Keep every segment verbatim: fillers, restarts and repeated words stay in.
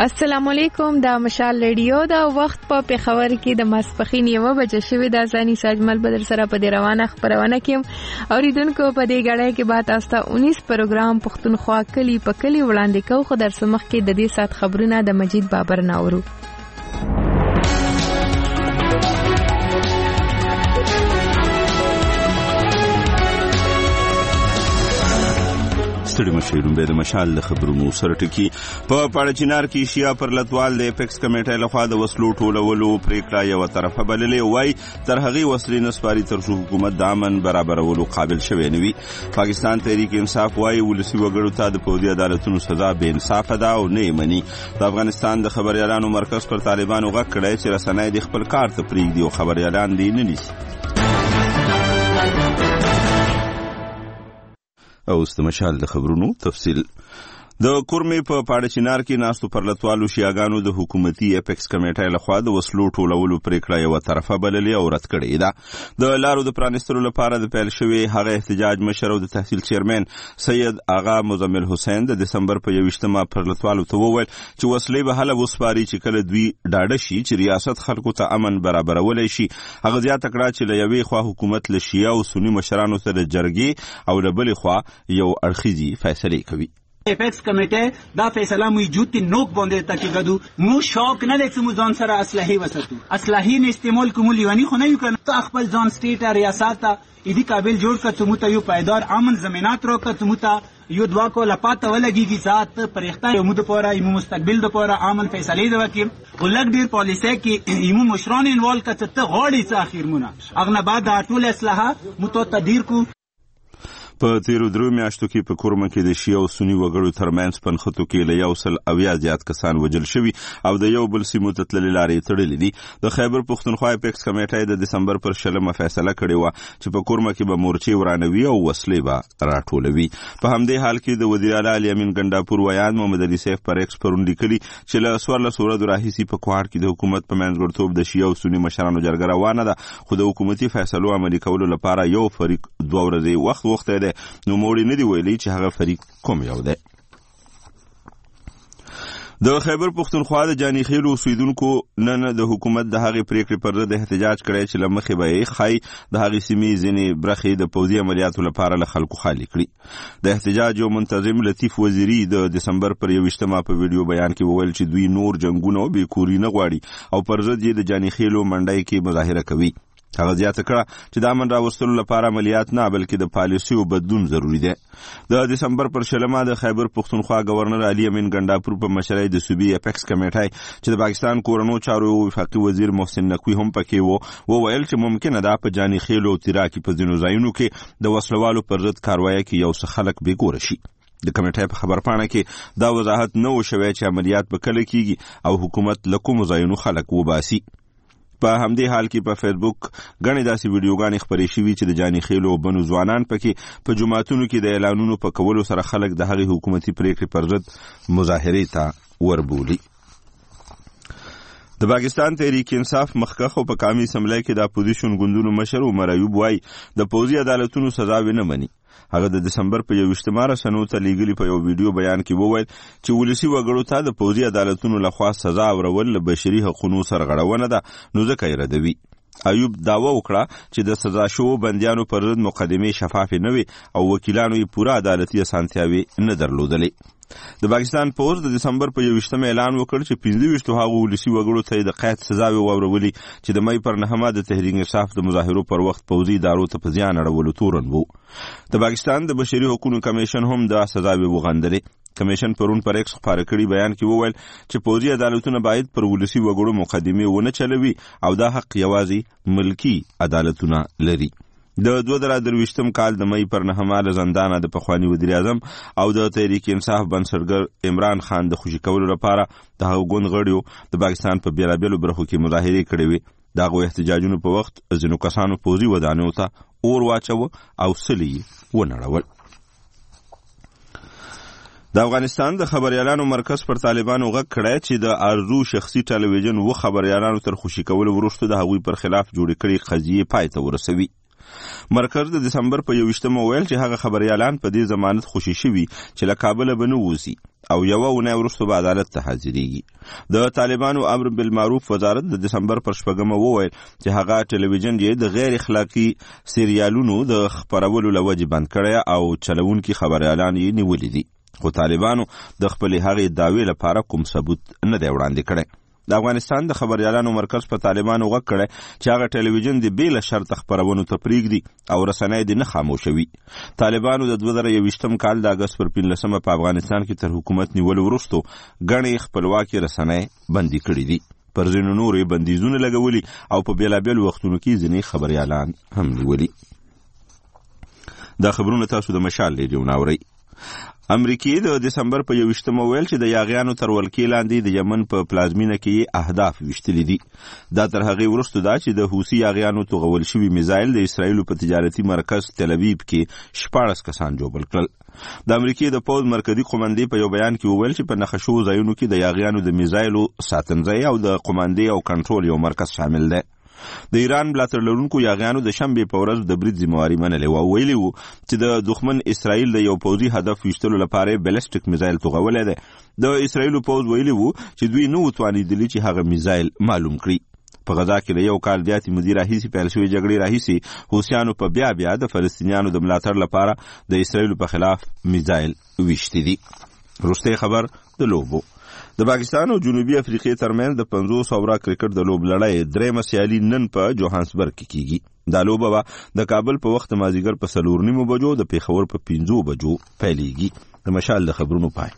السلام علیکم. دا مشال ریډیو دا وخت په پیښور کې د ماسپخین یوه بجه شوې د ځاني ساجمل بدر سره په دې روانه خبرونه کې اوریدونکو په دې غړې کې بعد استا انیس پروګرام پښتونخوا کلی په کلی وړاندې کو خو در سمخ کې د دې سات خبرونه د مجید بابر ناورو. ستړي مشرون به د مشال د خبرونو سره ټکی په پاړچینار کې شیا پر لتوال د اپیکس کمیټې لخوا د وسلو ټولولو پریکړه یو طرفه بللې وای تر هغه وسلې نسپاري تر څو حکومت د امن برابرولو قابل شوی نه وي. پاکستان تحریک انصاف وای ولسی وګړو ته د پوځي عدالتونو سزا به انصاف ده او نه مني. د افغانستان د خبريالانو مرکز پر طالبانو غږ کړی چې رسنۍ د خپل کار ته پریږدي او خبريالان دې نه نیسي. او است مشال د خبرونو تفصیل. د کورمې په پاړچینار کې ناستو پرلتوالو شیاګانو د حکومتي اپیکس کمیټې لخوا د وسلو ټولولو پریکړه یو طرفه بللې او رد کړې ده. د لارو د پرانستلو لپاره د پیل شوی هغه احتجاج مشر او د تحصیل چیرمن سید آغا مزمل حسین د دسمبر په یوویشتمه پرلتوالو ته وویل چې وسلې به هله وسپاري چې کله دوی ډاډه شي چې ریاست خلکو ته امن برابرولای شي. هغه زیاته کړه چې له یوې خوا حکومت له شیعه او سني مشرانو سره جرګې او له بلې خوا یو اړخیزي فیصلې کوي. اپیکس کمیټه دا فیصله مو جوت نوک باندې تا کې غدو مو شوق نه لته مو ځان سره اسلحه وساتو اسلحه نه استعمال کوم لیوانی خو نه یو کنه ته خپل ځان سټیټ ریاست ایدی قابل جوړ کړ ته مو ته یو پایدار امن زمينات روکه ته مو ته یو دوا کو لپاته ولګي کی ذات پرېخته یو مو د پورا یو مستقبل د پورا امن فیصله دی وکي ولګ ډیر پالیسي کې یو مشران انوال کته ته غاړي څه اخیر مونږه اغنه بعد ټول اسلحه مو ته تدیر کو. په تیرو درو میاشتو کې په کورمه کې د شیعه او سني وګړو ترمنځ پنخته کې له یو سل اویا زیات کسان وژل شوي او د یو بل سیمو ته تللې لارې تړلې دي. د خیبر پښتونخوا اپیکس کمیټې د دسمبر پر شلمه فیصله کړې وه چې په کورمه کې به مورچې ورانوي او وسلې به راټولوي. په همدې حال کې د وزیر اعلی الیمین ګنډاپور ویان محمد علي سیف پر ایکس پرون لیکلي چې له څوارلس ورځو راهیسې په کوهاټ کې د حکومت په منځګړیتوب د شیعه او سني مشرانو جرګه روانه ده خو د حکومتي فیصلو عملي کولو لپاره یو فریق دوه ورځې وخت وخت دی نو موړي نه دی ویلي چې هغه فریق کوم یو دی. د خیبر پښتونخوا د جاني خیل اوسیدونکو نن د حکومت د هغې پریکړې پر ضد احتجاج کړی چې له مخې به یې ښایي د هغې سیمې ځینې برخې د پوځي عملیاتو لپاره له خلکو خالي کړي. د احتجاج یو منتظم لطیف وزیري د دسمبر پر یوویشتمه په ویډیو بیان کې وویل چې دوی نور جنګونه او بېکوري نه غواړي او پر ضد یې د جاني خیلو منډۍ کې مظاهره کوي. هغه زیاته کړه چې د امن راوستلو لپاره عملیات نه بلکې د پالیسیو بدلون ضروري دی. د دسمبر پر شلمه د خیبر پښتونخوا گورنر علي امین ګنډاپور په مشرۍ د صوبې اپیکس کمیټې چې د پاکستان کورنو چارو وفاقي وزیر محسن نقوي هم پکې وو وویل چې ممکنه ده په جاني خیل او تیرا کې په ځینو ځایونو کې د وسلوالو پر ضد کاروایي کې یو څه خلک بېګوره شي. د کمیټې په خبرپاڼه کې دا وضاحت نه و شوی چې عملیات به کله کیږي او حکومت له کومو ځایونو خلک وباسي. په همدې حال کې په فیسبوک غني داسې ویډیوګانې خپرې شوي چې د جاني خیلو بنو ځوانان پکې په جماعتونو کې د اعلانونو په کولو سره خلک د هغې حکومتي پریکړې پر ضد مظاهرې ته وربولي. د پاکستان تحریک انصاف مخکخ او په قومي اسمبلی کې د اپوزیشن ګوندونو مشر عمر ایوب وایي د پوځي عدالتونو سزا ونه مني. هغه د دسمبر په یوویشتمه رسنیو ته لیږلي په یو ویډیو بیان کې وویل چې ولسي وګړو ته د پوځي عدالتونو لخوا سزا اورول له بشري حقونو سرغړونه ده نو ځکه یې ردوي. ایوب دعوه وکړه چې د سزا شوو بندیانو پر ضد مقدمې شفافې نه وي او وکیلانو یې پوره عدالتي اسانتیاوې نه درلودلې. د پاکستان پوځ د دسمبر په یوویشتمه اعلان وکړ چې پنځه ویشتو هغو ولسي وګړو ته د قید سزاوې واورولې چې د مۍ پر نهمه د تحریک انصاف د مظاهرو پر وخت پوځي ادارو ته په زیان اړولو تورن وو. د پاکستان د بشري حقوقو کمیشن هم دا سزاوې وغندلې. کمیشن پرون پر ایکس خپاره کړي بیان کې وویل چې پوځي عدالتونه باید پر ولسي وګړو مقدمې ونه چلوي او دا حق یوازې ملکی عدالتونه لري. د دوه زره درویشتم کال د مۍ پر نهمه له زندانه د پخواني وزیر اعظم او د تحریک انصاف بنسټګر عمران خان د خوشي کولو لپاره د هغو ګوند غړیو د پاکستان په بېلابېلو برخو کې مظاهرې کړې وې. د هغو احتجاجونو په وخت ځینو کسانو پوځي ودانیو ته اور واچوه او سلې یې ونړول. د افغانستان د خبريالانو مرکز پر طالبانو غږ کړی چې د ارزو شخصي ټلویزیون و خبريالانو تر خوشي کولو وروسته د هغوی پر خلاف جوړې کړې قضیې پای ته ورسوي. مرکز د دسمبر په یوویشتمه ویل چې هغه خبريالان په دې ضمانت خوشي شوي چې له کابله به نه وځي او یو ونه وروسته به عدالت ته حاضرېږي. د طالبانو امر بالمعروف وزارت د دسمبر پر شپږمه وویل چې هغه ټلویزیون یې د غیر اخلاقي سریالونو د خپرولو له وجې بند کړی او چلوونکي خبریالان یې نیولي دي، خو طالبانو د خپلې هغې دعوې لپاره کوم ثبوت نه دی وړاندې کړی. د افغانستان د خبریالانو مرکز په طالبانو غږ کړی چې هغه ټلویزیون د بې له شرطه خپرونو ته پرېږدي او رسنۍ دې نه خاموشوي. طالبانو د دوه زره یوویشتم کال د اګست پر پنځلسمه په افغانستان کې تر حکومت نیولو وروستو ګڼې خپلواکې رسنۍ بندي کړي دي، پر ځینو نورو یې بندیزونه لګولي او په بېلابېلو وختونو کې ځینې خبریالان هم نیولي. دا خبرونه تاسو د مشال ریډیو نه اورئ. امریکې د دسمبر په یوویشتمه ویل چې د یاغیانو تر ولکې لاندې د یمن په پلازمینه کې اهداف ویشتلي دي. دا تر هغې وروسته ده چې د حوثي یاغیانو توغول شوي میزایل د اسرائیلو په تجارتي مرکز تل ابیب کې شپاړس کسان جوبل کړل. د امریکې د پوځ مرکزي قومندې په یو بیان کې وویل چې په نښه شوو ځایونو کې د یاغیانو د میزایلو ساتنځای او د قومندې او کنټرول یو مرکز شامل دی. د ایران ملاتړ لرونکو یاغیانو د شنبې په ورځ د برید ذمهواري منلې وه او ویلي وو چې د دښمن اسرائیل د یو پوځي هدف ویشتلو لپاره بلسټیک میزایل توغولی دی. د اسرائیلو پوځ ویلي وو چې دوی نه وتوانېدلي چې هغه میزایل معلوم کړي. په غزا کې له یو کال زیاتې مودې راهیسې پیل شوې جګړې راهیسې حوثیانو په بیا بیا د فلسطینیانو د ملاتړ لپاره د اسرائیلو په خلاف میزایل ویشتي دي. وروستی خبر د لوبو. د پاکستان او جنوبي افریقې ترمنځ د پنځوس اوره کرکټ د لوب لړۍ درېیمه سیالي نن په جوهانسبرګ کې کیږي. دا لوبه به د کابل په وخت مازدیګر په څلور نیمو بجو د پېښور په پنځو بجو پیلېږي. د مشال د خبرونو پای.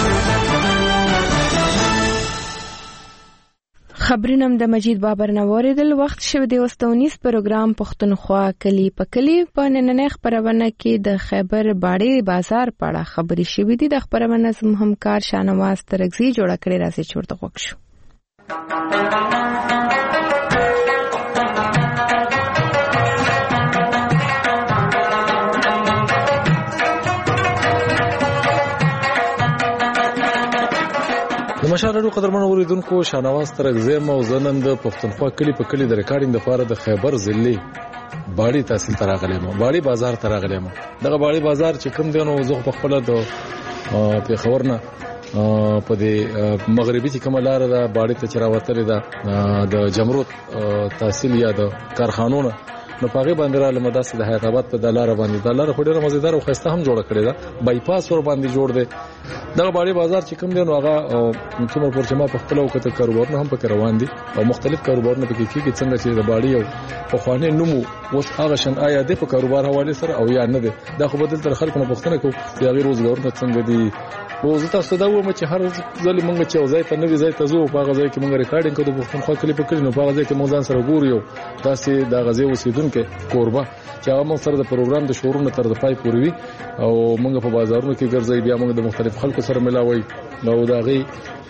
خبرونه د مجید بابر نه واردل. وخت شو د وستونیس پروګرام پښتونخوا کلی په کلی په نننۍ خبرونه کې د خیبر باړې بازار په اړه خبرې شوې دي. د خبرونه زموږ همکار شانواز ترغزي جوړه کړې، راځي چې ورته غوږ شو. د مشال راډیو قدرمنو اوریدونکو، شانواز ترغزی او زنن د پښتونخوا کلی په کلی د ریکارډینګ لپاره د خیبر ضلع باړې تحصیل ته راغلی یم، باړې بازار ته راغلی یم. دغه باړې بازار چې کوم دی نو زه په خپله د پېښور نه په دې مغربي چې کومه لاره ده باړې ته چې راوتلې ده د جمرود تحصیل یا د کارخانو نه، نو په هغې باندې رالم. داسې د حیات آباد په دا لاره باندې دا لاره خو ډېره مزېداره او ښایسته هم جوړه کړې ده، بایپاس ور باندې جوړ دی. دغه باړې بازار چې کوم دی نو هغه څومره پورې چې ما په خپله وکتل کاروبارونه هم پکې روان دي او مختلف کاروبارونه پکې کېږي. څنګه چې د باړې یو پخوانی نوم اوس هغه شان آیا دی په کاروبار حوالې سره او یا نه دی، دا خو به دلته خلکو نه پوښتنه کوو چې هغې روزګارونه څنګه دي. او زه تاسو ته دا ووایم چې هر ځل موږ چې یو ځای ته نوي ځای ته ځو په هغه ځای کې موږ ریکارډینګ کوو د پښتونخوا کلي په کلي، نو په هغه ځای کې موږ ځان سره ګورو یو داسې د هغه ځای اوسېدونکی کوربه چې هغه موږ سره د پروګرام د شروع نه تر د پای پورې وي او موږ په بازارونو کې ګرځئ، بیا موږ د مختلف خلکو سره ملاوئ او د هغې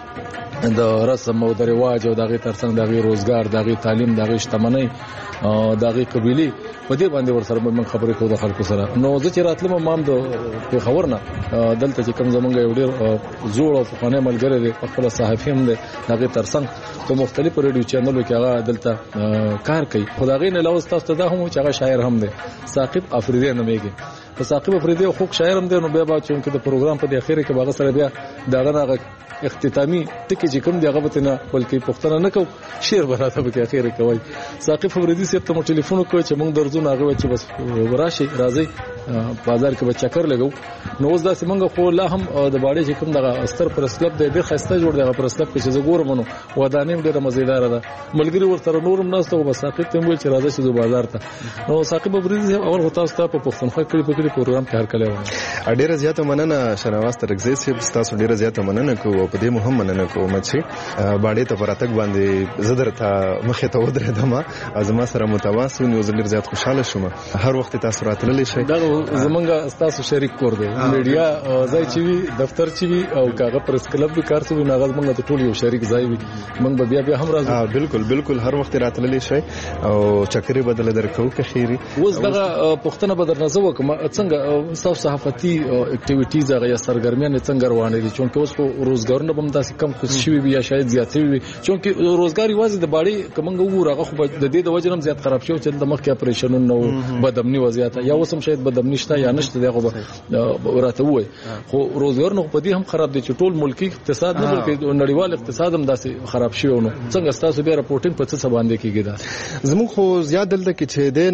د رسم او د رواج او د هغې تر څنګ د هغې روزګار، د هغې تعلیم، د هغې شتمنۍ، د هغې قبیلې په دې باندې ورسره موږ خبرې کوو د خلکو سره. نو زه چې راتلم ما هم د پېښور نه دلته چې کوم زمونږ یو ډېر زوړ او پخوانی ملګری دی، خپله صحافي هم دی، د هغې تر څنګ په مختلفو ریډیو چینلو کې هغه دلته کار کوي. خو د هغې نه علاوه ستاسو ته دا هم و چې هغه شاعر هم دی، ثاقب افریدی نومیږي. په ثاقب افریدی یو خوږ شاعر هم دی. نو بیا به چونکې د پروګرام په دې اخره کې به هغه سره بیا د هغه نه هغه اختتامي ټکي چې کوم دی هغه به ترېنه بلکې پوښتنه نه کوو، شعر به راته پکې اخره کوئ. ثاقب افریدي صاحب ته مو ټلیفون وکړ چې موږ درځو، نو هغه ویل چې بس راشئ راځئ بازار کې به چکر لګو. نو اوس داسې موږ خو لا هم د باړې چې کوم دغه ستر پرس کلب دی ډېر ښایسته جوړ دی. هغه پرس کلب کې چې زه ګورم نو ودانۍ هم ډېره مزېداره ده، ملګري ورسره نور هم ناست وو. بس ثاقب ته مې وویل چې راځه چې زه بازار ته. نو ثاقب افریدي صاحب اول خو تاسو ته په پښتونخوا کلي په کلي پروګرام کې هرکلی وایم. ډېره زیاته مننه شنواز ترغزی صاحب، ستاسو ډېره زیاته مننه کوو او په دې مو هم مننه کوم چې باړې ته په راتګ باندې زه درته مخې ته ودرېدم او زما سره متواصل ونیو. زه ډېر زیات خوشحاله شوم. هر وخت تاسو راتللی شئ. دا زمونږ ستاسو شریک کور دی، میډیا ځای چې وي، دفتر چې وي او کاغه پرس کلب وي، کار څه وي، هغه زمونږ ته ټول یو شریک ځای وي. موږ به بیا بیا هم راځو. بالکل بالکل هر وخت راتللی شئ او چکرې بدله درکوو که خیري. اوس دغه پوښتنه به درنه زه وکړم، څه څنګه تاسو صحافتي اکټیویټیز هغه یا سرګرمیان څنګه روانې دي چې اوس خو روزګارونه به هم داسې کم خو شوي وي یا شاید زیاتې وي چې روزګار یوازې د باړې کومنګ وګور هغه خو د دې د وجه هم زیات خراب شو چې د مخکې اپریشنونه او بدامني وضعیت یا اوس هم شاید بدامني شته یا نشته دغه راته وای خو روزګار نه په دې هم خراب دي چې ټول ملکی اقتصاد نه بلکې نړیوال اقتصاد هم داسې خراب شوی نو څنګه تاسو به راپورټینګ په څه باندې کیږي دا زموږ خو زیات دلته کې چې دی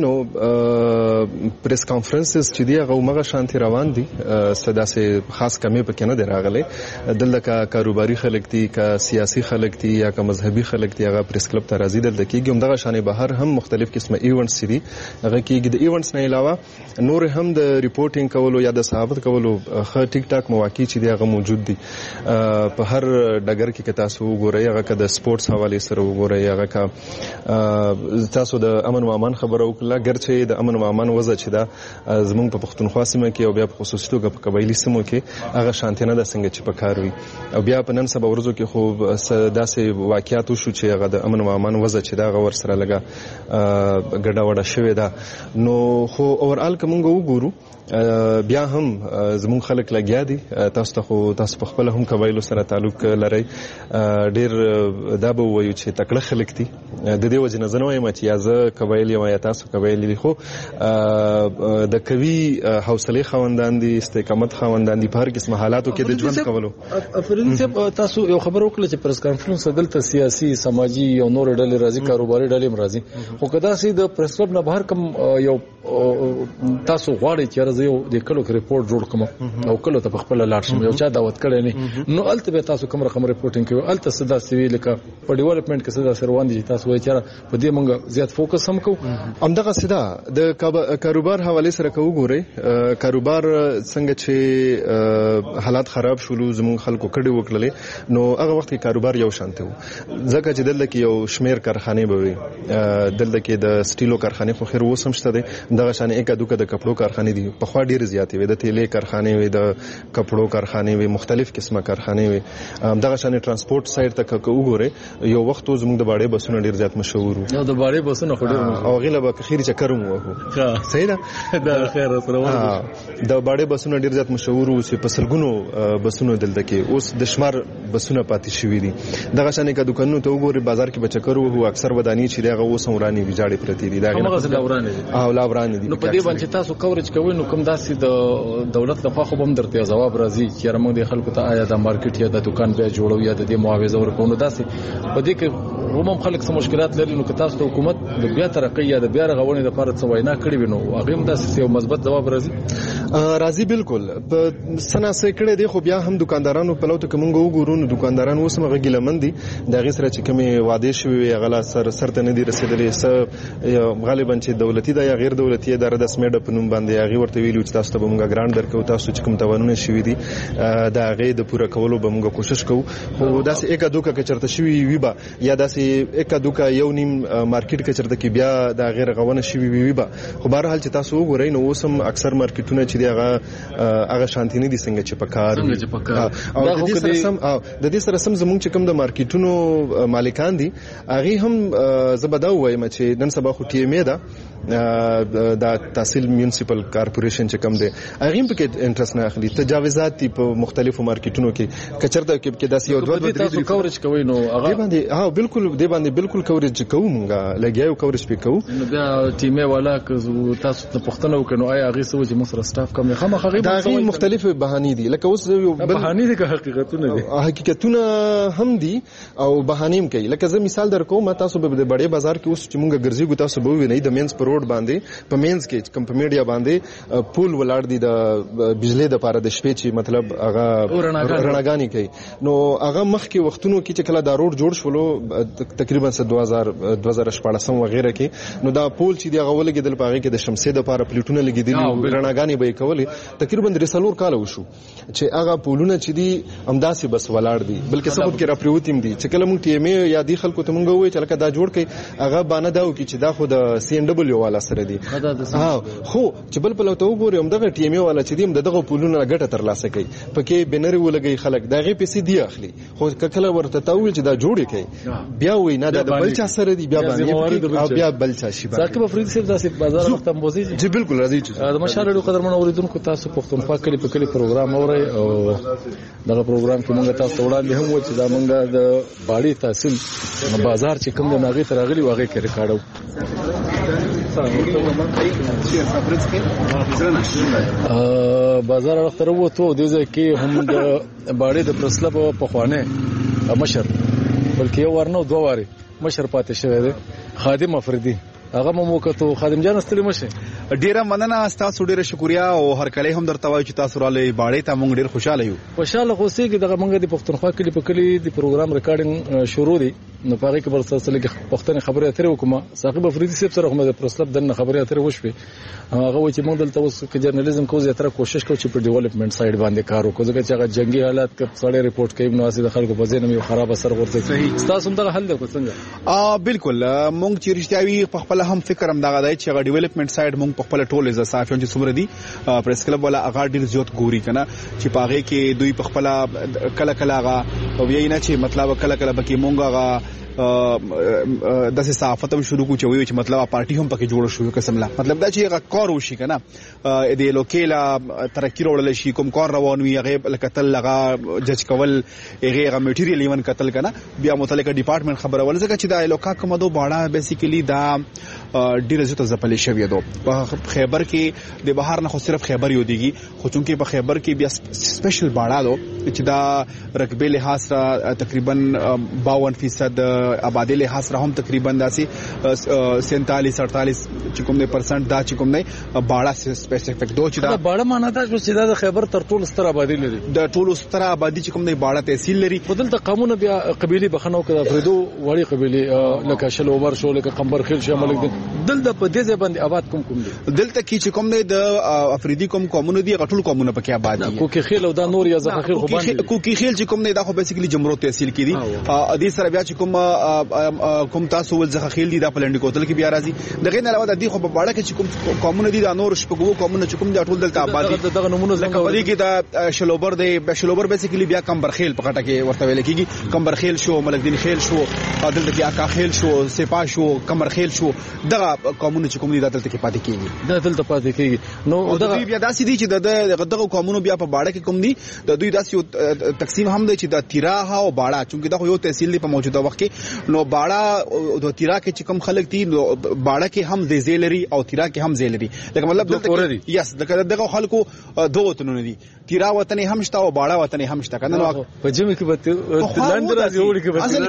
نو پریس کانفرنسز چې دی هغه مغه شانتي روان دي صدا سه خاص کمی پکې نه دی راغلي دلته کا کاروباري خلک دي کا سیاسي خلک دي یا کا مذهبي خلک دي هغه پریس کلب ته راځي دلته کېږي هم دغه شانې بهر هم مختلف قسمه ایونټس دي هغه کېږي د ایونټس نه علاوه نور هم د ریپورټینګ کولو یا د صحافت کولو خه ټیک ټاک مواقع چې دی هغه موجود دي په هر ډګر کې که تاسو وګورئ هغه که د سپورتس حواله سره وګورئ هغه که تاسو د امن و امان خبره وکړه ګرچې د امن و امان وضع چې دا زموږ په پښتونخوا سیمه کې او بیا په خصوصي توګه په قبایلی سیمو کې هغه شانتي نه ده څنګه چې په کار وي او بیا په نن سبا ورځو کې خو داسې واقعیات وشو چې هغه د امن و امان وضع چې دا هغه ورسره لګه ګډه وډه شوې ده نو خو اورال که مونږ وګورو بیا هم زموږ خلک لګیا دي تاسو ته خو تاسو په خپل هم قبایلو سره تعلق لرئ ډیر دا به وایو چې تکړه خلک دي د دې وجه نه زه نه وایم چې یا زه قبایل یم یا تاسو قبایل دي خو د قوي حوصله خاوندان دي استقامت خاوندان دي په هر قسم حالاتو کې د ژوند کولو افرین صاحب تاسو یو خبر وکړه چې پریس کانفرنس دلته سیاسي سماجی او نور ډلې راځي کاروباري ډلې راځي خو کدا سي د پریس کلب نه بهر کوم یو تاسو غواړئ چې زه یو د کلو ریپورت جوړ کوم او کلو ته خپل لاړ شم یو چا دعوت کړی نه نو الته به تاسو کوم رقم ریپورټینګ کوي الته صدا سوي لکه په ډیولپمنٹ کې صدا سر روان دي تاسو وایي چې په دې مونږ زیات فوکس هم کوو همدغه صدا د کاروبار حواله سره کوو ګورئ کاروبار څنګه چې حالات خراب شول زموږ خلکو کډي وکړلې نو هغه وخت کې کاروبار یو شانته وو ځکه چې دلته کې یو شمیر کارخانه به وي دلته کې د سټیلو کارخانه خو خیر وسم شته دغه شان یک دوکه د کپړو کارخانه دي په خوا ډیر زیاتې وي د تیلې کارخانه وي د کپړو کارخانه وي مختلف قسمه کارخانه وي دغه شان ترانسپورت سایډ ته وګورئ یو وخت زموږ د باړې بسونه ډیر زیات مشهور وو د باړې بسونه خو ډیر مشهور او غیله به خیر چکر مو وو صحیح ده د خیر سره د باړې بسونه ډیر زیات مشهور وو چې په سلګونو بسونه دلته کې اوس د شمار بسونه پاتې شوي دي دغه شان کې دکانونو ته وګورئ بازار کې بچکر وو اکثر ودانی چې دغه اوس ورانی ویجاړي پرتی دي دا غوښه لاورانه دي او لاورانه دي نو په دې باندې تاسو کوریج کوئ نو کوم داسې د دولت لخوا خو هم درته جواب راځي چې موږ د خلکو ته آیا د مارکیټ یا د دکان بیا جوړو یا د دې معاوضه ورکو نو داسې په دې کې رومم خلک څه مشکلات لري نو که تاسو ته حکومت د بیا ترقی یا د بیا رغونې لپاره څه وینا کړې وي نو هغه هم داسې یو مثبت جواب راځي راځي بالکل په سنا سې کړې دي خو بیا هم دکاندارانو په لوته کومه وګورو نو دکانداران اوس مغه ګلمن دي د غي سره چې کومه وعده شوی غلا سر سرته نه دي رسیدلې س غالبا چې دولتي دا یا غیر دولتي اداره د سمیډ په نوم باندې هغه ورته ویلو چې تاسو ته موږ ګرانټ درکو تاسو چې کوم توانونه شوي دي دا هغه د پوره کولو به موږ کوشش کوو خو داسې یک دوکه کې چرته شوي وي با یا داسې یک دوکه یو نیم مارکیټ کې چرته کې بیا دا غیر غونه شوي وي با خو بهر حال چې تاسو وګورئ نو اوسم اکثر مارکیټونه چې دی هغه هغه شانتي نه دي څنګه چې پکار او د دې سره سم د دې سره سم زموږ چې کوم د مارکیټونو مالکان دي هغه هم زبدا وایم چې نن سبا خو ټی ایم ای دا د تحصیل میونسپل کارپوریشن چې کوم دی هغه په کې انټرست نه اخلي تجاوزات په مختلفو مارکیټونو کې کچرته کې داسې یو دوه درې تاسو کوریج کوي نو هغه باندې ها بالکل دی باندې بالکل کوریج کوو مونږه لګیاو کوریج پې کوو نو بیا ټیمه والا تاسو ته پښتنه وکړو آیا هغه څه چې مصر سټاف کم خامہ هغه دا غي مختلف بهانې دي لکه اوس یو بهانې دي که حقیقتونه دي حقیقتونه هم دي او بهانې کوي لکه زه مثال درکوم تاسو به د بڑے بازار کې اوس چې مونږ ګرځي تاسو به وینئ د مینز پر روډ باندې په مینز کې کم په میډیا باندې پول ولاړ دي د بجلی د پاره د شپې چې مطلب هغه رڼاګانی کوي نو هغه مخ کې وختونو کې چې کله دا روډ جوړ شولو تقریبا دوه هزار دوه هزار شپږ وغیرہ کې نو دا پول چې دی هغه ولګیدل په هغه کې د شمسې د پاره پلیټونه لګیدل رڼاګانی به کولې تقریبا درې سلور کال وشو چې هغه پولونه چې دی امداسي بس ولاړ دي بلکې سبب کې را پریوتیم دي چې کله مونږ ټی ایم ای یا دی خلکو ته مونږ وایي چې لکه دا جوړ کړي هغه باندې داو کې چې دا خو د سی ان ډبلیو یو والا سره دي ها خو چې بل په لوته وګوري هم دغه ټي ام یو والا چې دي دغه پولونه ګټه ترلاسه کوي پکې بنر ولګي خلک دغه پیسې دی اخلي خو کله ورته تاول چې دا جوړی کوي بیا وای نه د بل چا سره دی بیا باندې او بیا بل چا شي ثاقب افریدي صاحب داسې بازار وخت هم بوزي جی بالکل راځي د مشال ډو قدرمن اوریدونکو تاسو پښتونخوا کلی په کلی پروګرام اوري او دغه پروګرام کې موږ تاسو وړاندې هم و چې دا موږ د باړي تحصیل بازار چې کوم د ناغي ترغلي واغې کې ریکارډو بازار وخت وروته د دې کې هم د باړي د پرسلب په خوانه مشر بلکې یو ورنو دوه واري مشر پاتې شوی دی خادم افریدي هغه مو وکړو خادم جان ستړي مشه ډیره مننه تاسو ډیره شکریا او هر کله هم درته وایو چې تاسو را لې باړې ته مونږ ډیر خوشاله یو خوشاله خو سي کې دغه مونږ د پښتونخوا کلی په کلی د پروګرام ریکارډینګ شروع دي نو پاره کې بر سلسله کې پښتني خبرې اترې وکم ثاقب افریدي صاحب سره هم د پرسلب دنه خبرې اترې وشوي هغه و چې مونږ دلته اوس کې جرنالیزم کوو زیاتره کوشش کوو چې په ډیولپمنٹ سایډ باندې کار وکړو ځکه چې هغه جنگي حالات کې سړی ریپورت کوي نو اسې د خلکو په ځین یو خراب اثر ورته تاسو هم دغه حل دی څنګه ا بالکل مونږ چې رښتیاوي په خپل هم فکر هم دغه دی چې هغه ډیولپمنٹ سایډ مونږ په خپل ټول از صافیون چې څومره دي پریس کلب ولا هغه ډیر زیات ګوري کنه چې پاغه کې دوی په خپل کله کله هغه او یې نه چې مطلب کله کله بکی مونږ هغه د صحافت هم شروع کو چوي چې مطلب پارټي هم پکې جوړ شو قسم لا مطلب دا چې هغه کار وشي کنه د لوکیلا ترقی وړل شي کوم کار روان وي هغه لکتل لغه جج کول هغه هغه میټیریل ایون قتل کنه بیا متعلقه ډپارټمنټ خبره ول ځکه چې دا لوکا کومدو باړه بیسیکلی دا ډیر زیات ځپلې شوی دی په خیبر کې د بهر نه خو صرف خیبر یو دیږي خو چونکې په خیبر کې بیا سپیشل باړه دو چې دا رقبه لحاظ تقریبا باون فیصد آبادی لحاظ را هم تقریبا داسې سینتالیس اڑتالیس چې کوم نه پرسنټ دا چې کوم نه باړه سپیسیفیک دو چې دا باړه معنا دا چې دا د خیبر تر ټولو ستر آبادی لري د ټولو ستر آبادی چې کوم نه باړه تحصیل لري بدلته قانون بیا قبيله بخنو کړه فریدو وړي قبيله لکه شلوبر شو لکه قمبر خیل شامل دي دلته په دې ځای باندې آباد کوم کوم دي دلته کې چې کوم نه د افریدي کوم قومونه دي غټول قومونه پکې آباد دي کوکي خیل او دا نور یا زخه خیل خو باندې کوکي خیل چې کوم نه دا خو بیسیکلی جمرو تحصیل کې دي ا دې سره بیا چې کوم کوم تاسو ول ځخه خیل دي د پلنډ کوتل کې بیا راځي دغه نه علاوه د دې خو په باړه کې چې کوم قومونه دي د نور شپږو قومونه چې کوم د ټول دلته آباد دي دغه نمونه لکه ولي کې د شلوبر دی شلوبر بیسیکلی بیا کمبر خیل په کټه کې ورته ویل کېږي کمبر خیل شو ملک دین خیل شو دلته کې آقا خیل شو سپا شو کمر خیل شو دغه قومونه چې کوم دي دلته کې پاتې کېږي د دلته پاتې کېږي نو دغه بیا داسې دي چې د دغه قومونو بیا په باړه کې کوم دي د دوی داسې تقسیم هم دی چې د تیراه او باړه چونکه دا یو تحصیل دی په موجوده وخت کې نو باړه د تیرا کې چې کوم خلک دي باړه کې هم د زیلري او تیرا کې هم زیلري لکه مطلب دلته یس دغه خلکو دوه وطنونه دي تیرا وطن هم شته او باړه وطن هم شته کنه نو په جمع کې به لاندې راځي وړي کې اصل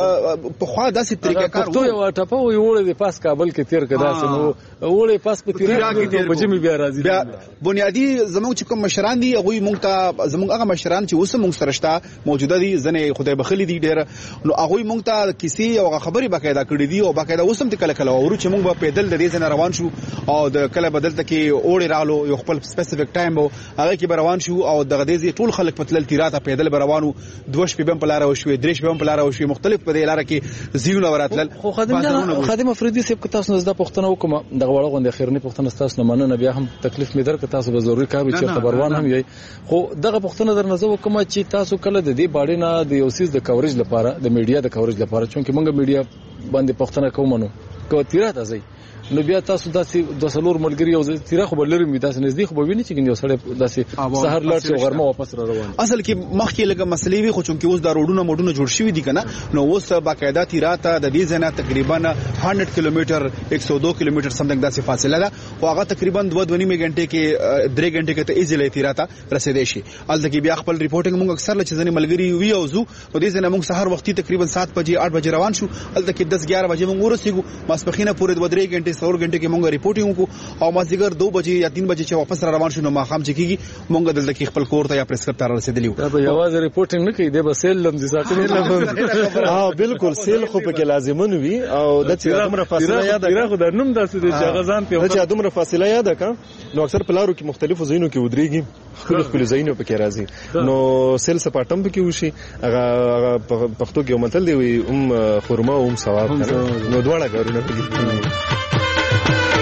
کې په خوا داسې طریقه کار ته یو ټاپه وړي د پاس کابل کې تیر کدا سه نو وړي پاس په تیرا کې په جمع بیا راځي بیا بنیادی زموږ چې کوم مشران دي هغه مونږ ته زموږ هغه مشران چې اوس مونږ سره شته موجوده دي ځنه خدای بخلی دي ډیر نو هغه مونږ ته کسی او خبري باقاعده کړې دي او باقاعده اوس هم کله کله ورو چې مونږ په پیدل د دې ځنه روان شو او د کله بدلته کې اوړي رالو یو خپل سپیسیفیک ټایم وو هغه کې روان شو او دغه دې ټول خلک په تل تیراته پیدل روانو دوش په بم پلاره وشوي درش په بم پلاره وشوي مختلف په دې لار کې زیونه وراتل خو خادم جان خادم افریدي صاحب که تاسو زده پښتنه وکم دغه وړه غونډه خیرنی پښتنه تاسو نه مننه بیا هم تکلیف مې درک تاسو به ضروري کار چې خبروان هم یي خو دغه پښتنه در نظر وکم چې تاسو کله د دې باړې نه د یو سیس د کورج لپاره د میډیا د کورج لپاره چونکه موږ میډیا باندې پښتنه کومنو کو تیراته ځي نو بیا تاسو داسې د سلور ملګری او تیرا خو بلری می داسې نزدیک خو ویني چې یو سړی داسې سحر لاړ شي غرمه واپس را روان اصل کې مخکې لګه مسلې وي خو چونکې اوس دا روډونه موډونه جوړ شوي دي کنه نو اوس باقاعده تیراته د دې ځنه تقریبا صد کیلومتر یک سو دو کیلومتر سمثینګ داسې فاصله ده او هغه تقریبا دوه دوه نیمه غنټه کې درې غنټه کې ته ایزیلی تیراته رسیدې شي الته کې بیا خپل ریپورټینګ موږ اکثر لچ ځنې ملګری وی او زو او دې ځنه موږ سحر وختي تقریبا سات بجې آٹھ بجې روان شو الته کې دس ګیارہ بجې موږ ورسېګو ماسپخینه پورې دوه درې غنټه څلور غنټه کې موږ ریپورټینګ کو او مازیګر دو بجې یا تین بجې چې واپس را روان شو نو ما خام چې کیږي مونږ دلته کې خپل کور ته یا پریس کلب ته رسیدلی دا به یوازې ریپورټینګ نه کوي د بسیل لم دي ساتنه لم ها بالکل سیل خو په لازمون وي او د چیرې فاصله یاد ده خو د نوم داسې د جغزان په چې دومره فاصله یاد کا نو اکثر پلارو کې مختلفو زینو کې ودرېږي خپل خپل زینو پکې راځي نو سیل سپاټم پکې وشي هغه پښتو کې متل دی ام خرما او ام ثواب نو دواړه کارونه پکې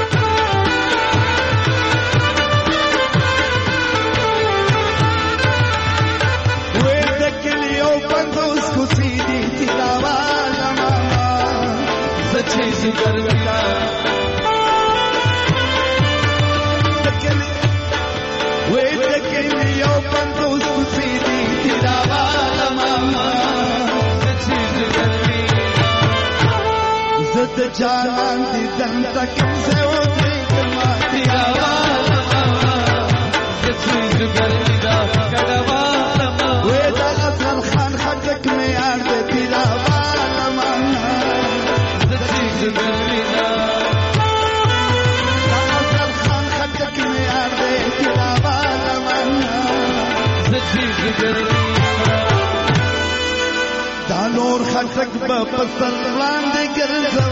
جانان دي دنتا کمزه و دیکما تیراوالا زچیز گرمی دا کڑوالا وی دا غسل خان خجک میں آرد تیراوالا زچیز گرمی دا غسل خان خجک میں آرد تیراوالا زچیز گرمی دا نور خجک با پسل راندے گرزو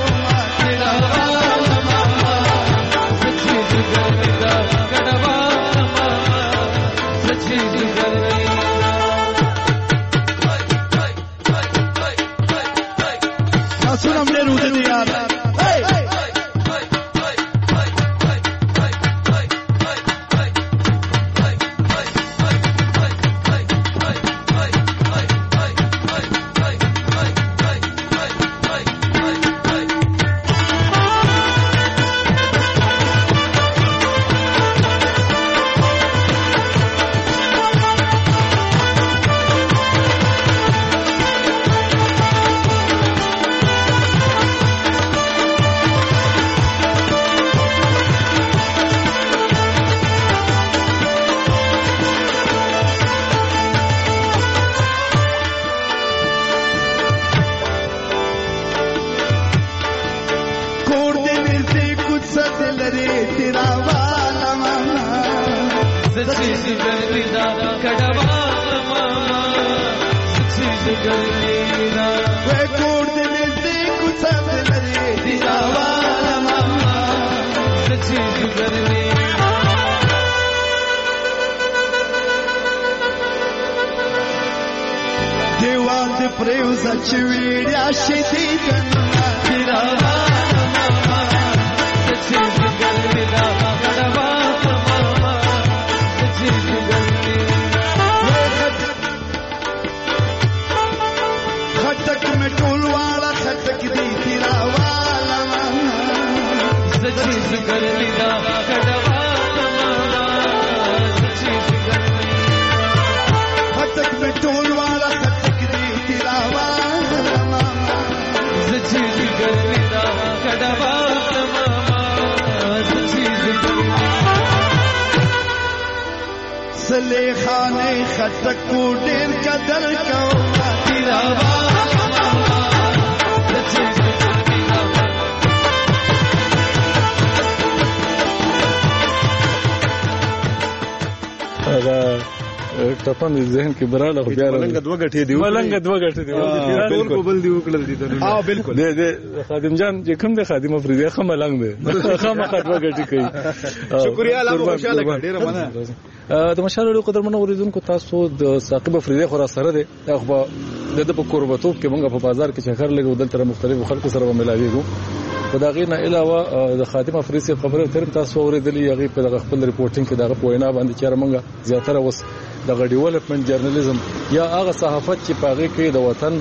ټپن ذهن کې براله خو بیا ملنګ دوه غټې دی ملنګ دوه غټې دی ټول کو بل دی وکړل دي ها بالکل دې دې خادم جان چې کوم د خادم افریدي خه ملنګ دی خه مخه دوه غټې کوي شکریا الله خوشاله ډیره مننه د مشال قدرمن اوریدونکو تاسو د ثاقب افریدي خو را سره دی خو د په قربتوب کې موږ په بازار کې چکر لګو دلته مختلفو خلکو سره ملاویږو خدای نه علاوه د خادم افریدي خبره تر تاسو اوریدلې هغه په خپل ریپورتینګ کې دغه پوینا باندې چیرې موږ زیاتره وس د ډیولپمنٹ جرنالیزم یا هغه صحافت چې پاغه کې د وطن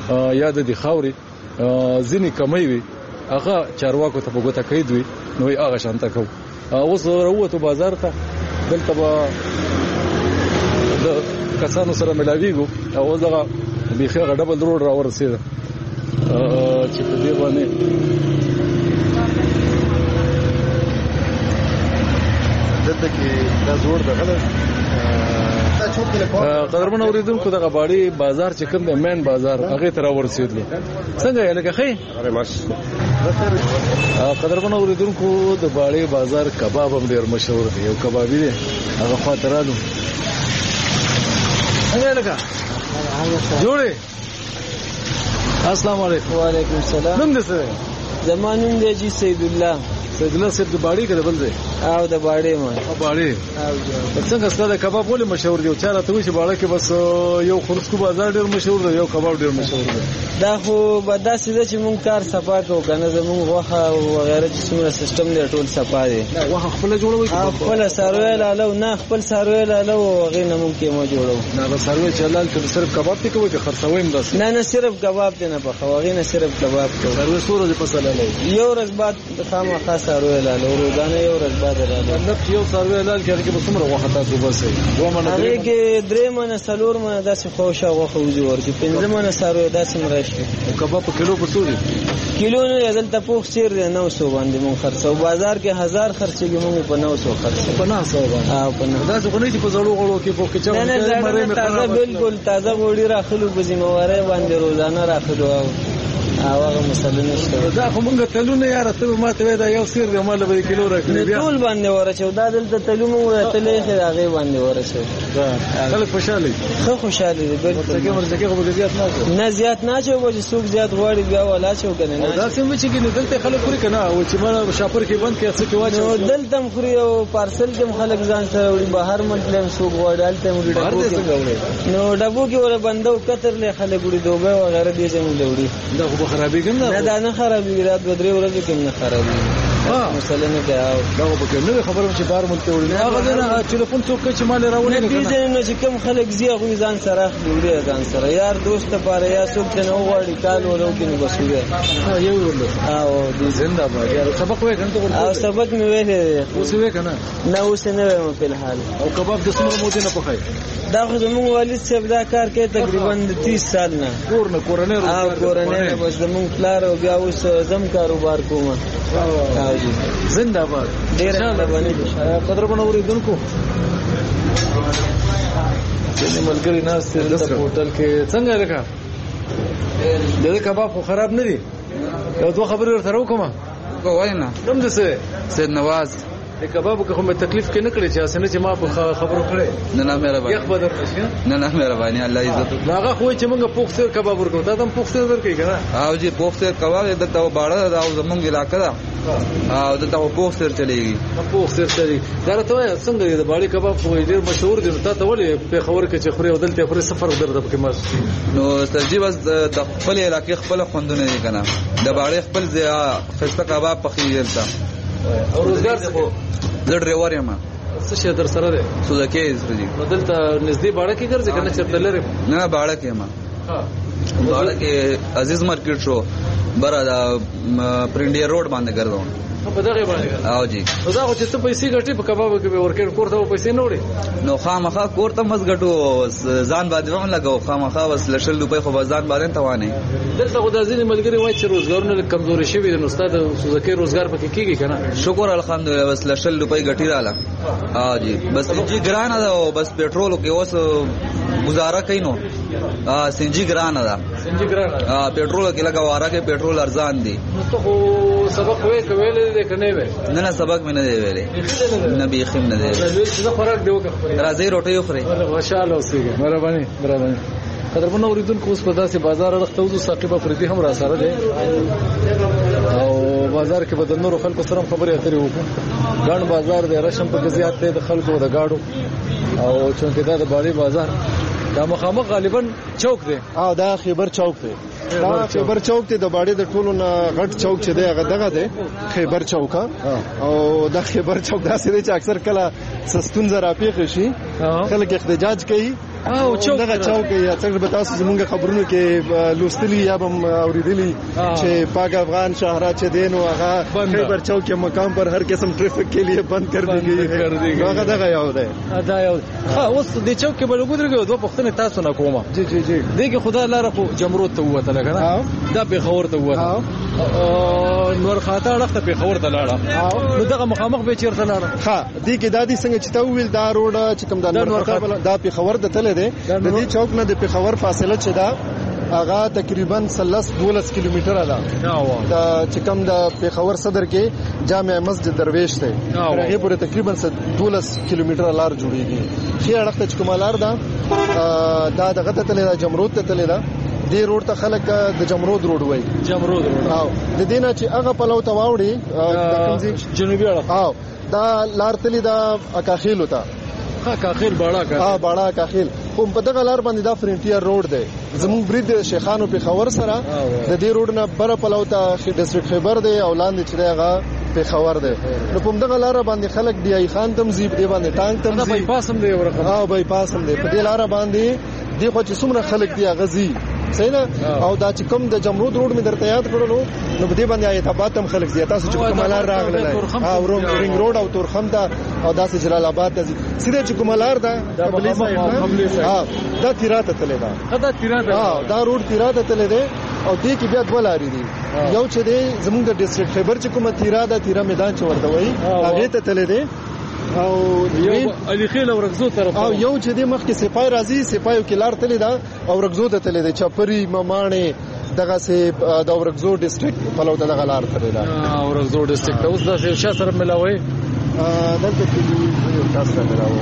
یا د خاوري ځینی کمی وي هغه چارواکو ته په ګوته کېد وي نو هغه شانته کو اوس وروته بازار ته دلته به د کسانو سره ملاویږو او دغه بيخي هغه ډبل روډ را ورسېده چې په دې باندې دلته کې دا زور دغه قدرمن اوریدونکو دغه باړي بازار چې کوم د مین بازار هغه تر ورسېدل څنګه یې لکه خې اره ماش قدرمن اوریدونکو د باړي بازار کباب هم ډیر مشهور دی یو کبابي دی هغه خاطرانو څنګه لکه جوړه السلام علیکم وعلیکم السلام نوم دې څه زمانون دی جی سید الله سید الله صاحب د باړې کې د بل ځای او د باړې ما باړې او څنګه ستاسو کباب ولې مشهور دی؟ چا راته وایي چې باړه کې بس یو خرسکو بازار ډیر مشهور دی، یو کباب ډیر مشهور دی. دا خو به داسې ده چې مونږ کار صفا کوو که نه، زمونږ غوښه او وغیره چې څومره سیسټم دی ټول صفا دی. غوښه خپله جوړوئ؟ خپله څاروی لالو نه، خپل څاروی لالو او هغې نه مونږ کیمه جوړوو. نه هغه څاروی چې حلال کړي صرف کباب پې کوئ که خرڅوئ هم داسې؟ نه نه صرف کباب دی نه پخوو، هغې نه صرف کباب کوو. څاروی څو ورځې پس حلالوئ؟ یو ورځ بعد خامخا څاروی لالو، روزانه یو ورځ بعد حلالوو. مطلب چې یو څاروی حلال کړي هغې کې به څومره غوښه تاسو باسئ؟ دوه منه هغې کې درې منه څلور منه داسې خواوشا غوښه وځي ورکړي، پنځه منه څاروی داسې هم راشي. کباب په کیلو په څو دی؟ کیلو نه دلته پوخ سیر دی نو سو باندې مونږ خرڅو، بازار کې هزار خرڅېږي مونږ په نو سو خرڅو. په نو سو باندې؟ ها په نو. داسې خو نه چې په زړو غړو کې پوخ کې چا نه نه تازه بالکل تازه غوړي راخلو په ذمہوارۍ باندې روزانه راخلو او هغه مسله نشته. دا خو مونږ تلونه یاره ته ما ته دا یو سیر دی مال به کیلو راکړي بیا ټول باندې ورچو دا دلته تلو مونږ تلې خې هغه باندې ورسو. دا خلک خوشاله خو خوشاله دي بالکل. څنګه مرزه کې خو زیات نه شو نه زیات نه شو چې څوک زیات غوړي بیا ولا شو کنه نه. دا څنګه چې کې دلته خلک خوري کنه او چې ما شاپور کې بند کې څه کې واچو دلته خوري او پارسل کې خلک ځان سره وړي بهر مطلب څوک غوړي دلته وړي نو ډبو کې ور بندو کتر له خلک وړي دوبه وغیرہ دې څنګه وړي. دا خو خرابې کنه دا نه خرابې رات بدري ورځې کې نه خرابې. ها مسله نه کوي دا به کې نو خبرم چې بار مونته وړي هغه نه ټلیفون څوک چې مال راوړي نه دې نه چې کوم خلک زی غوي ځان سره وړي ځان سره یار دوست لپاره یا څوک چې نو غوړي کال ورو کې نو بسوي. ها یو ورلو او دې زنده باد یار سبق وې کنه او سبق مې ویلې اوس وې کنه نه اوس نه وایم په الحال. او کباب د څومره مودې نه پخای؟ دا خو زموږ والد صاحب دا کار کوي تقریبا تیس سال نه. کور نه کورنۍ او کورنۍ بس زموږ پلار او بیا اوس زم کاروبار کوم. او جی زنده باد ډیر نه باندې قدر بنوري دونکو چې ملګری ناس ته په هوټل کې څنګه راکا دغه کباب خو خراب نه دي. یو دوه خبرې سره وکم کوی نه کوم څه سید نواز د کباب کوم تکلیف کې نه کړی چې اسنه چې ما په خبرو کړې نه نه مهرباني یخ بدر نشي نه نه مهرباني الله عزت. هغه خو چې موږ پوښ سر کباب ورکو تا هم پوښ سر ورکې کنه. او جی پوښ سر کباب د ته باړه دا زمونږ علاقې ده او د ته پوښ سر چلیږي پوښ سر چلی. دا ته څنګه د باړې کباب خو ډیر مشهور دي ته ته ولې په خبر کې چې خوري ودلته خوري سفر درته کې مس نو سرجی بس د خپل علاقې خپل خوندونه دي کنه د باړې خپل ځای خسته کباب پخېږي تا او روزګار څه زړ ریور یم څه شه در سره ده سوزکه زړی نو دلته نږدې باړه کې ګرځي کنه چرته لري نه باړه کې ما ها باړه کې عزیز مارکیټ شو برا دا پرنډیا روډ باندې ګرځاو په دغه باندې. او جی نو دا چې ته پیسې ګټې په کباب کې به ورکې کوړ ته پیسې نه وړي نو خامخا کوړ ته مز ګټو ځان باندې هم لګاو خامخا بس لشل روپۍ خو ځان باندې توانې. دلته خو د ځینې ملګری وایي چې روزګارونه کمزوري شوي دي نو استاد سوزکه روزګار پکې کیږي کنه. شکر الحمدلله بس لشل روپۍ ګټي رااله. ها جی بس سنجي ګران ده او بس پېټرول کې اوس گزاره کوي نو ها سنجي ګران ده سنجي ګران ده ها پېټرول کې لګاواره کې پېټرول ارزان دي. نو ته خو سبق وې کوي دې کنه وې نه نه سبق مې نه دی ویلې نه بيخم نه دی زه خوراک دی وکړم راځي روټي خوري ماشاءالله اوسېږي مهرباني مهرباني. قدرمن اوریدونکو اوس په داسې بازار راخته وځو ساقبه فریدي هم را سره دی او بازار کې به د نورو خلکو سره خبرې اترې وکړو. ګڼ بازار دی رشم په زیات دی د خلکو د گاډو او چونکه دا د باړې بازار دا مخامخ غالبا چوک دی. او دا خیبر چوک دی. دا خیبر چوک دی د باړې د ټولو نه غټ چوک چې دی هغه دغه دی خیبر چوک. او دا خیبر چوک داسې دی چې اکثر کله سستون زرا پیښ شي خلک احتجاج کوي او چوک دغه چوک یا څنګه به تاسو زمونږ خبرونه کې لوستلی یا هم اوریدلی چې پاک افغان شاهراہ چې دین او هغه خیبر چوک کے مقام پر ہر قسم ٹریفک کے لیے بند کر دی گئی ہے. هغه دغه یو دی دا یو ها اوس د چوک کې بل ګذرګو دوه پښتنه تاسو نه کومه. جی جی جی دغه خدا لاره خو جمرود ته وته لګنه دا به خور ته وته نور خاطر اړه په خور ته لاړه نو دغه مخامخ به چیرته لاړه. ها دې کې دادی څنګه چې تا ویل دا روډ چې کوم دا نور خاطر دا په خور د تل دی د دې چوک نه د پیښور فاصله چې دا هغه تقریبا ثلاث دولس کیلومتره ده. دا چې کوم د پیښور صدر کې جامع مسجد درویش دی هغه پورې تقریبا دولس کیلومتره لار جوړیږي. خې اړخته چې کومه لار ده دا دغه ته تللی دا جمرود ته تللی ده دې روډ ته خلک د جمرود روډ وایي. جمرود روډ. او د دې نه چې هغه پلو ته واوړي جنوبي اړخ. او دا لار تللی دا اکاخیل وته. ها کاخیل باړه کا. ها باړه کاخیل. کوم په دغه لار باندې دا فرنټیر روډ دی. زموږ برید د شیخانو په خبر سره د دې روډ نه بره پلو ته ډیسټریکټ خیبر دی او لاندې چې هغه په خبر دی. نو په دغه لار باندې خلک دی ای خان تمزیب دی باندې ټانک تمزیب. دا بای پاس هم دی ورکه. ها بای پاس هم دی. په دې لار باندې دی خو چې څومره خلک دی غزي صحیح نه. او دا چې کوم د جمرود روډ می درته یاد کړلو نو په دې باندې آیت آباد هم خلک زیاته چې کوملار راغله. او رینګ روډ او تورخم ته او داسې جلال آباد ته سیده چې کوملار ده قبلي سایډ. ها دا تیراته تللی دا. دا تیراته. ها دا روډ تیراته تللی دی او دې کې بیا دوه لارې دي. یو چې دی زموږ د ډیسټریکټ خیبر چې کومه تیرا ده تیرا میدان چې ورته وایي هغه ته تللی دی. او یو علي خیل او رغزو طرف. او یو چې د مخ کې سپای راځي سپایو کې لار تللی دا او رغزو ته تللی دی. چپری ممانه دغه سه د اورغزو ډیسټریکټ په لور دغه لار تللی دا. او رغزو ډیسټریکټ اوس د شاه سره ملاوي دلته کې تاسو سره ملاوي.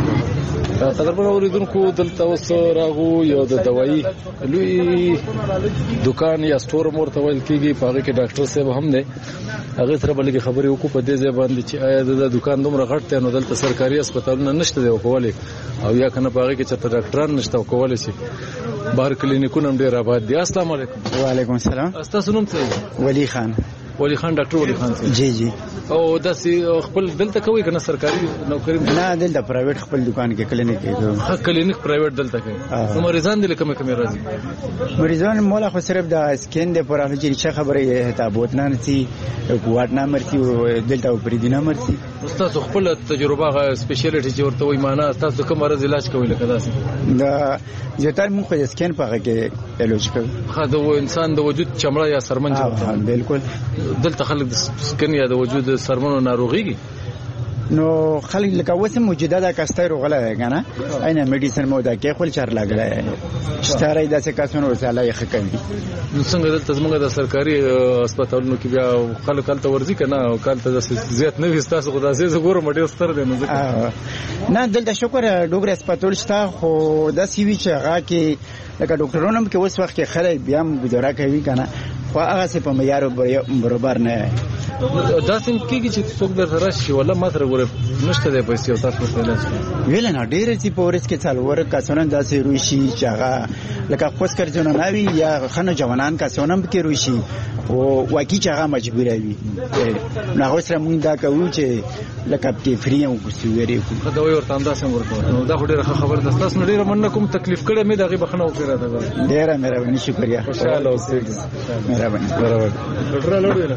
قدرمن اوریدونکو دلته اوس راغو یو د دوايي لوی دکان یا سٹور مرته ویل کیږي. په هغه کې ډاکټر صاحب هم دی. هغه سره بلکې خبرې وکړو په دې ځای باندې چې آیا د دکان دومره غټ دی نو دلته سرکاري هسپتالونه نشته دی کولای او یا کنه په هغه کې چې ډاکټران نشته کولای شي. بهر کلینیکونه هم ډیر آباد دي. السلام علیکم. وعلیکم السلام. تاسو نوم څه دی؟ ولی خان. ولی خان ډاکټر ولی خان صاحب. جی جی. او داسې خپل دلته کوي کنه سرکاري نوکری؟ نه دلته پرایویټ خپل دکان کې کلینیک کې. ها کلینیک پرایویټ دلته کوي. نو مریضان دل کومه کومه راځي؟ مریضان مولا خو صرف د سکین د پر هغه چې خبره هتابوت نه نسی کوټ نه مرتي دلته پریدینه مرتي. استاد خپل تجربه سپیشلیټی چې ورته وای معنا تاسو کوم مرض علاج کوي لکه داسې؟ دا زیاتره موږ د سکین په هغه کې علاج کوو. خا د انسان د وجود چمړه یا سرمن جوړه. بالکل. دلته خلک د سکین یا د وجود سرمنو ناروغيږي. نو خلک لکه وسه موجوده د کاستر غلا کنه اینه میډیسن مو دا کې خپل چار لاګلای ستاره د څه کاسونو وساله یې خکې. نو څنګه دلته زموږ د سرکاري هسپتالونو کې بیا خلک کله ورځي کنه او کله د زیات نه وستاسو خدای سي زګور مډي ستر دی. نه دلته شکر ډوګر هسپتال شته خو د سی وی چې هغه کې لکه ډاکټرونو کې اوس وخت کې خلک بیا گزاره کوي کنه خو هغه څه په معیار برابر نه. دا څنګه کېږي چې څوک درته راشي ولا ماتره ګوره نشته د پیسې او تاسو په لاس ویل نه ډېر چې پورس کې څلور کسونه داسې روشي چې هغه لکه خوښ کړجن نه وي یا خنه جوانان کسونه به کې روشي او واقعي چې هغه مجبور وي. نو هغه سره مونږ دا کوو چې لکه کې فری او کوسيوري کو دا وي ورته انداز هم ورکو. نو دا ډېر خبر ده. تاسو ډېر مننه کوم تکلیف کړه مې دغه بخنه وکړه. دا ډېر مهرباني شکریا. خوشاله اوسئ. مهرباني. مهرباني. ډاکټر لوړ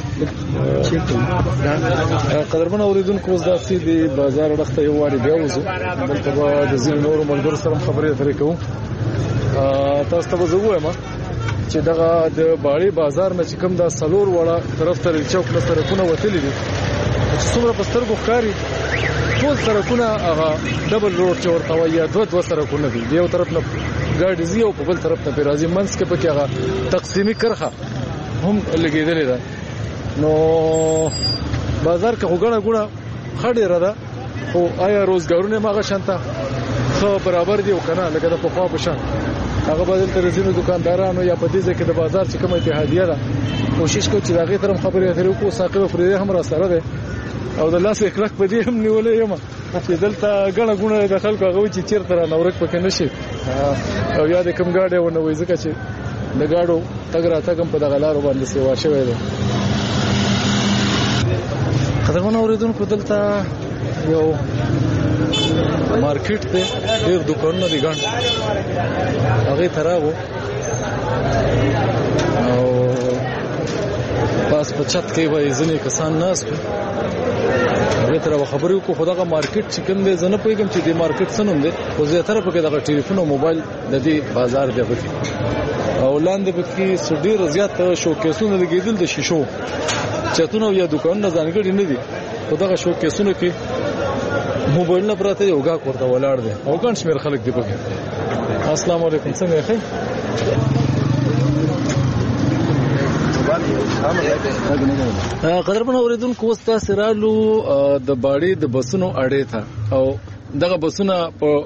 قدرمن اوریدونکو اوس داسې د بازار وخت یو واري بیا وځو دلته به د ځینو نورو ملګرو سره خبرې اترې کوو. تاسو ته به زه ووایم چې دغه د باړې بازار نه چې کوم دا څلور وړه طرف ته چوک نه سړکونه وتلي دي چې څومره په سترګو ښکاري ټول سړکونه هغه ډبل روډ چې ورته وایي یا دوه دوه سړکونه دي. د یو طرف نه ګاډي ځي او په بل طرف ته پرې راځي. منځ کې پکې هغه تقسیمي کرښه هم لګېدلې ده. نو بازار کې وګړه ګړه خړې را ده خو آیا روزګارونه ماغه شانته خو برابر دي او کنه لکه د پخوا په شان هغه بدل تر زینو دکاندارانو یا په دې ځکه د بازار چې کومه اتحادیه ده کوشش کوي چې دغه طرف خبرې اترې کو ساقي فريده هم را سره ده او د لاس اکرک په دې هم نیولې یم چې دلته غړه غړه د خلکو هغه چې چیرته را نورک پکې نشي او یا د کوم گاډي ونه وای ځکه چې د گاډو تګ را تګم په دغه لارو باندې سیوا شوی ده. قدرمن اوریدونکو دلته یو مارکیټ دی ډېر دکانونه دي ګڼ هغه تراغو او پاس په چت کې وای ځنې کسان ناس هغه تر خبرې کو خدغه مارکیټ چې کوم دی زنه پېګم چې دی مارکیټ سنوم دی خو زیاتره پکې دغه ټلیفون او موبایل د دې بازار دی پکې او لاندې پکې ډېر زیات شوکیسونه لګیدل د شیشو چتونه یا دکانونه ځانګړي نه دي. خدغه شوکیسونه کې موبایل نه پراته دی او غا کوړه ولاړ دی او ګڼ شمیر خلک دی پکې. السلام علیکم څنګه یې؟ قدرمن اوریدونکو اوس تاسو رالو د باړې د بسونو اړې ته او دغه بسونه په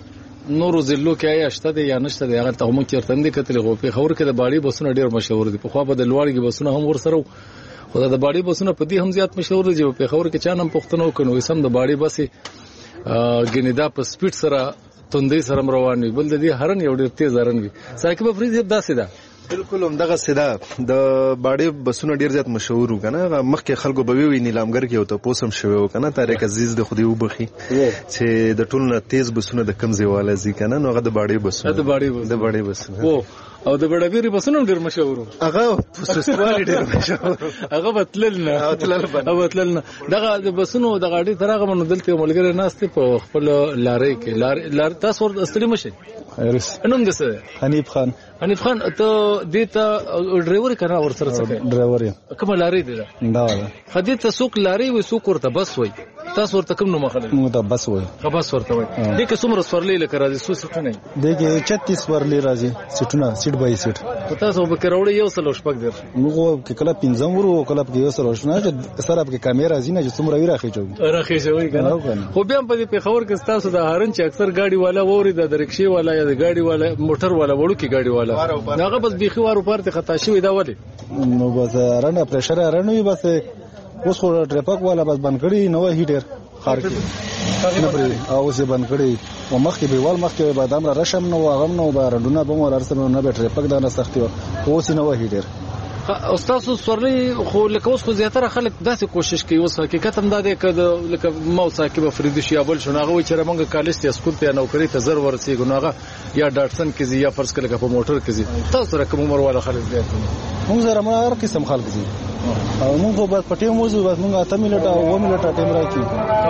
نورو ضلعو کې آیا شته دی یا نشته دی هغه ته موږ چیرته نه کتل غو په خبر کې د باړي بسونه ډیر مشهور دي په خو په د لوړګي بسونه هم ورسره خو د باړي بسونه په دې هم زیات مشهور دي په خبر کې چانم پښتنو کنو سم د باړي بسې ګنیدا په سپیډ سره توندې سره روان وي بل د دې هرن یو ډیر تیز هرن وي ساکب افریدي داسې ده بالکل هم دغه سیده د باړې بسونه ډیر زیات مشهور وکنه مخکې خلکو به وی نیلامګر کې او ته پوسم شوی وکنه طارق عزیز د خودي وبخي چې د ټولو تیز بسونه د کم ځیواله ځي کنه نو هغه د باړې بسونه د باړې د باړې بسونه او د بډاګری بسونه ډیر مشهور هغه پوسټوالي ډیر مشهور هغه بتلل نه هغه بتلل نه دغه د بسونو د غاډي ترغه منو دلته ملګری ناشته په خپل لارې کې لار تاسو ور استری مشه خیرس انوم دسه حنیف خان حنیف خان ته دیتا ډرایور کنه ور سره څه ډرایور کوم لارې دی دا خدي ته سوق لارې و سوق ورته بس وای تاسو ورته کوم نو مخاله نو دا بس وای بس ورته وای دې کې څومره سورلې لکه راځي سو سټونه دې کې چھتیس ورلې راځي سټونه سټ بای سټ تاسو به کراوړې یو سل شپږ در موږ کې کله پنځم ورو کله کې یو سل شنه چې سره په کیمرا زینه چې څومره وی راخې چوي راخې شوی کنه خو بیا په دې په خبر کې تاسو د هارن چې اکثر گاډي والا ووري د رکشې والا یا د گاډي والا موټر والا وړو کې گاډي والا هغه بس بيخي وارو پارته خطا شوی دا ولې نو بس رانه پرشر رانوي بس اوس خو ټریپک والا بس بند کړی نو هیټر خار کې نه پرې او زه بند کړی او مخکې به ول مخکې بادام را رشم نو غم نو بارډونه به مول ارسنه نه به ټریپک دا نه سختي اوس نه و هیټر استاد سورلی خو لکه اوس خو زیاتره خلک داسې کوشش کوي اوس حقیقت هم دا دی کده لکه مو ساکب افریدي شي ابل شناغه وي چې موږ کالج ته اسکول ته نوکری ته زر ورسې ګناغه یا ډاټسن کې زی یا فرض کله په موټر کې زی تاسو رقم عمر والا خلک زیات موږ زره هر قسم خلک زی او موږ په پټي موضوع بس موږ اته ملټه او و ملټه ټیم راکې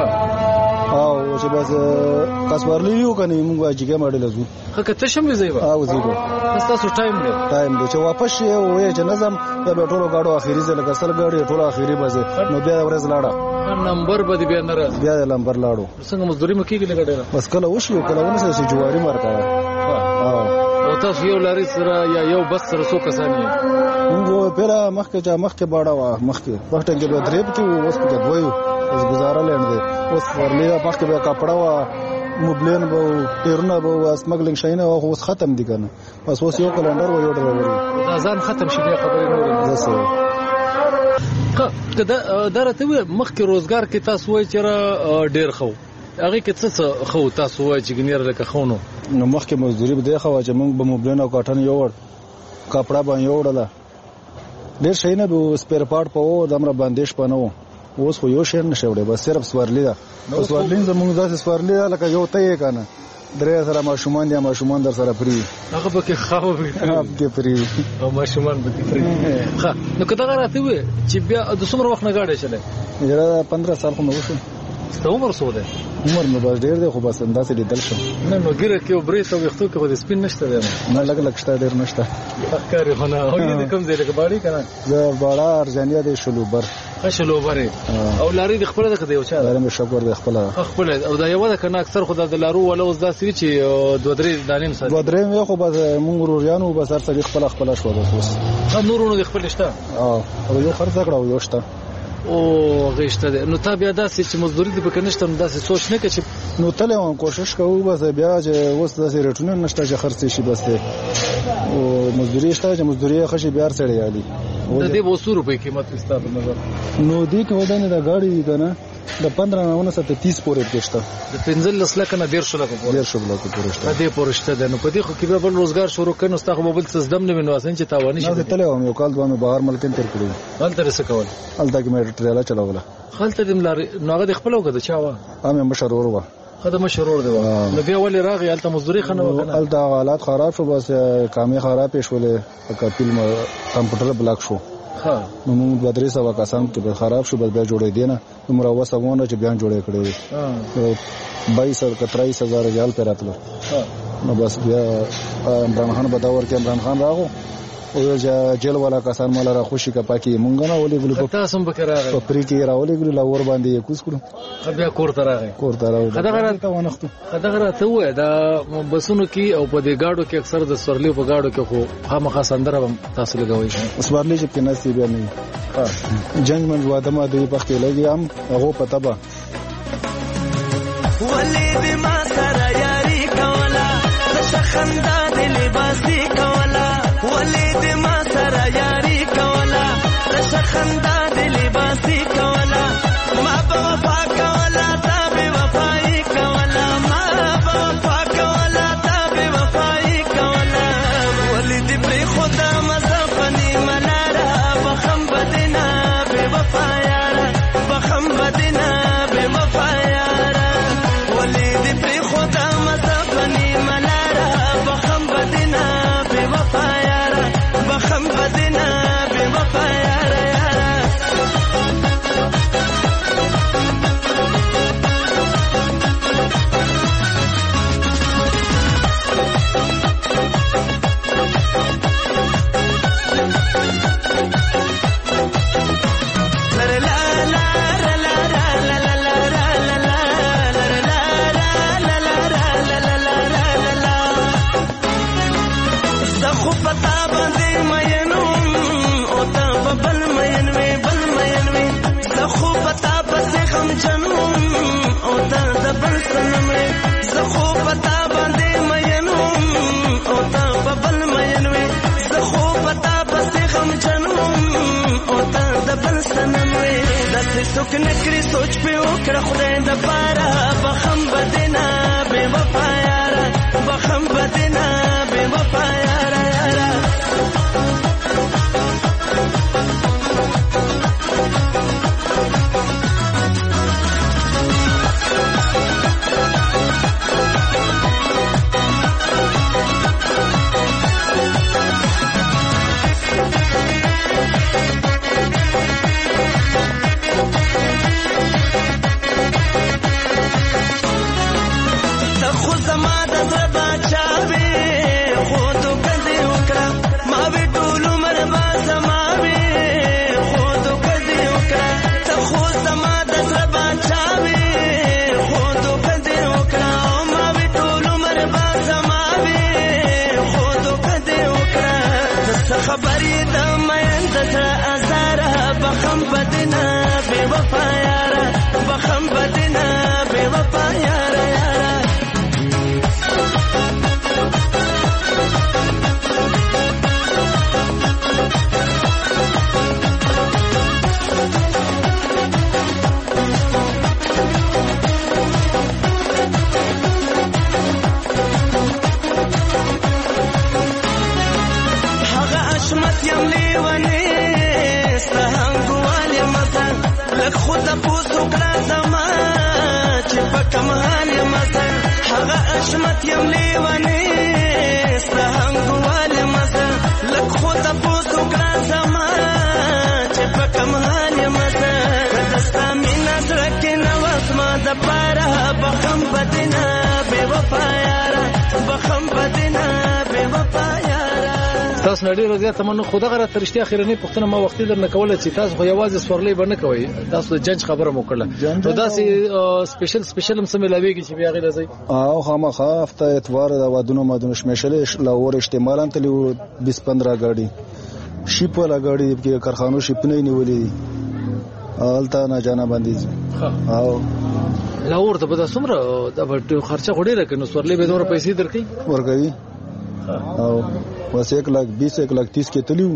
او چې بس کاسورلی یو کني موږ واجیګه ماډل زو خکه ته شم زیبا او زیبا تاسو ټایم دی ټایم دی چې واپس شي او چې نظم یا به ټولو غاډو اخیری ځل کسل غاډي ټولو اخیری بځه نو بیا ورځ لاړه نمبر به بیا نه راځي بیا نمبر لاړو څنګه مزدوري مکیږي نه غډه بس کله وشو کله ونه سې جواری مرکا او تاسو یو لاري سره یا یو بس سره څو کسان یې موږ پیرا مخکې جا مخکې باډا وا مخکې وخت کې به درېب کې اوس په دویو اوس گزاره لاندې اوس ورلې مخکې به کپڑا وا موبلین به ټیرونه به اسمګلینګ شاینه او اوس ختم دي کنه بس اوس یو کلندر و یو ډرایور دا ځان ختم شي بیا خبرې نور زسه که دا درته مخکې روزګار کې تاسو وای چې ډیر خو هغه کې څه خو تاسو وای چې ګنیر لکه خونو نو مخکې مزدوري به دی خو چې موږ به موبلین او کاټن یو ور کپڑا باندې وړله ډیر شي نه به سپیر پارت په و دمر باندې شپنو اوس خو یو شی نشه وړي بس صرف سوارلی ده سوارلی زموږ داسې سوارلی ده لکه یو ته کنه درې سره ماشومان دي ماشومان در سره پری هغه به کې خاو به کې پری او ماشومان به کې پری ښه نو کدا راته وي چې بیا د څومره وخت نه غاډه چلے یره پندرہ سال خو نو وشو ته عمر څو ده عمر مې بس ډیر دی خو بس انداسې لیدل شم نه نو ګیره کې وبرې ته وختو کې خو د سپین نشته دی نه لګ لګ شته ډیر نشته فکر خو نه او دې کوم ځای لکه باړي کنه زه باړه ارجانیا دی شلوبر شلوبر او لاري د خپل د کده یو چا لاري مې شکر د خپل خپل او دا یو ده کنه اکثر خدای د لارو ولا اوس داسې چې دوه درې دانیم سره دوه درې مې خو بس مونږ وريانو بس هر څه خپل خپل شو بس نورونو د خپل شته او یو خرڅ کړو یو شته او غیشته ده نو تا بیا داسې چې مزدوري دې پکې نشته نو داسې سوچ نه کړي نو تله هم کوشش کوو بس بیا چې اوس داسې ریټونه نشته چې خرڅ شي بس او مزدوري شته چې مزدوري خشي بیا سره یالي د دې وسو روپې قیمت استاد نظر نو دې کې ودانې د گاډي کنه د پندرہ نه ته تیس پورې کېشته د پنځل لسله کنه ډیر شو لکه ډیر شو لکه پورې شته دې پورې شته ده نو په دې خو کې به بل روزګار شروع کړي نو ستاسو بل څه زدم نه وینو اسن چې تاوانی شي نه تله هم یو کال دوه بهر ملکین تر کړی هلته څه کول هلته کې مې ټریلا چلاوله هلته دې ملاري نوغه د خپل وګد چا و هم مشرور و خدای مشرور دی نو بیا ولې راغی هلته مزدوري خنه وکنه هلته حالات خراب شو بس کامي خراب شولې کپیل کمپیوټر بلاک شو ها نو موږ دوه درې سو کسان کې به خراب شو بس بیا جوړې دینه عمر وسونه چې بیان جوړې کړې باییس او تریس هزار ریال پر راتلو نو بس بیا عمران خان بداور کې عمران خان راغو او جیل والا کسان مال را خوشي کا پاکي مونږ نه ولې ګلو تاسو هم بکراغه په پری کې راولې ګلو لاور باندې کوس کړو بیا کور ته راغی کور ته راغی خدای راته ونختو خدای راته وې دا بسونو کې او په دې گاډو کې اکثر د سورلی په گاډو کې خو خامخا سندره تاسو لګوي سورلی چې کنه سی بیا نه جنگ من واده ما دی په کې لګي هم هغه پته با ولې دې ما سره یاري کولا رشخندا د لباسي کولا ولید ما سره یاري کولا رشخندا د لباسي کولا ما په وفا کولا تا به وفای کولا ما په وفا کولا تا به وفای کولا ولید پر خدا مزفني منارا بخم بدنا به وفا یارا بخم بدنا به وفا یارا ولید پر خدا مزفني منارا بخم بدنا به وفا یارا بخم بدنا به وفا یارا څوک نکري سوچ په وکړه خدای د پاره بخم بدنا بے وفا یارا بخم بدنا بے وفا یارا یارا خبرې د مین د زړه ازاره بخم بدنا بے وفا یارا بخم بدنا بے وفا یارا یارا خود پوسو کړه زما چې په کمال مزه هغه اشمت یم لیوانه ستهنګوال مزه لک خود پوسو کړه زما چې په کمال مزه دستا مینا سره کې نو اسما د پاره بخم بدنا بے وفا یارا بخم بدنا بے وفا یارا تاسو نړۍ روزه تمنو خدا غره ترشتي اخیرنی پښتنه ما وختي درنه کوله چې تاسو خو یوازې سورلې باندې کوي تاسو د جنج خبره مو کړله نو داسې سپیشل سپیشل هم سم لاويږي چې بیا غیر ځي او خامخا هفته اتوار د وادونو مادونو شمشلې لاور استعمالان تلو بیس پندرہ गाड़ी شیپ ولا गाड़ी کې کارخانو شیپ نه نیولې الته نه جانا باندې او لاور ته به څومره د خرچه غوډه راکنه نو سورلې به دوره پیسې درکې ورګوي او बस एक लाख बीस एक लाख तीस के तलियो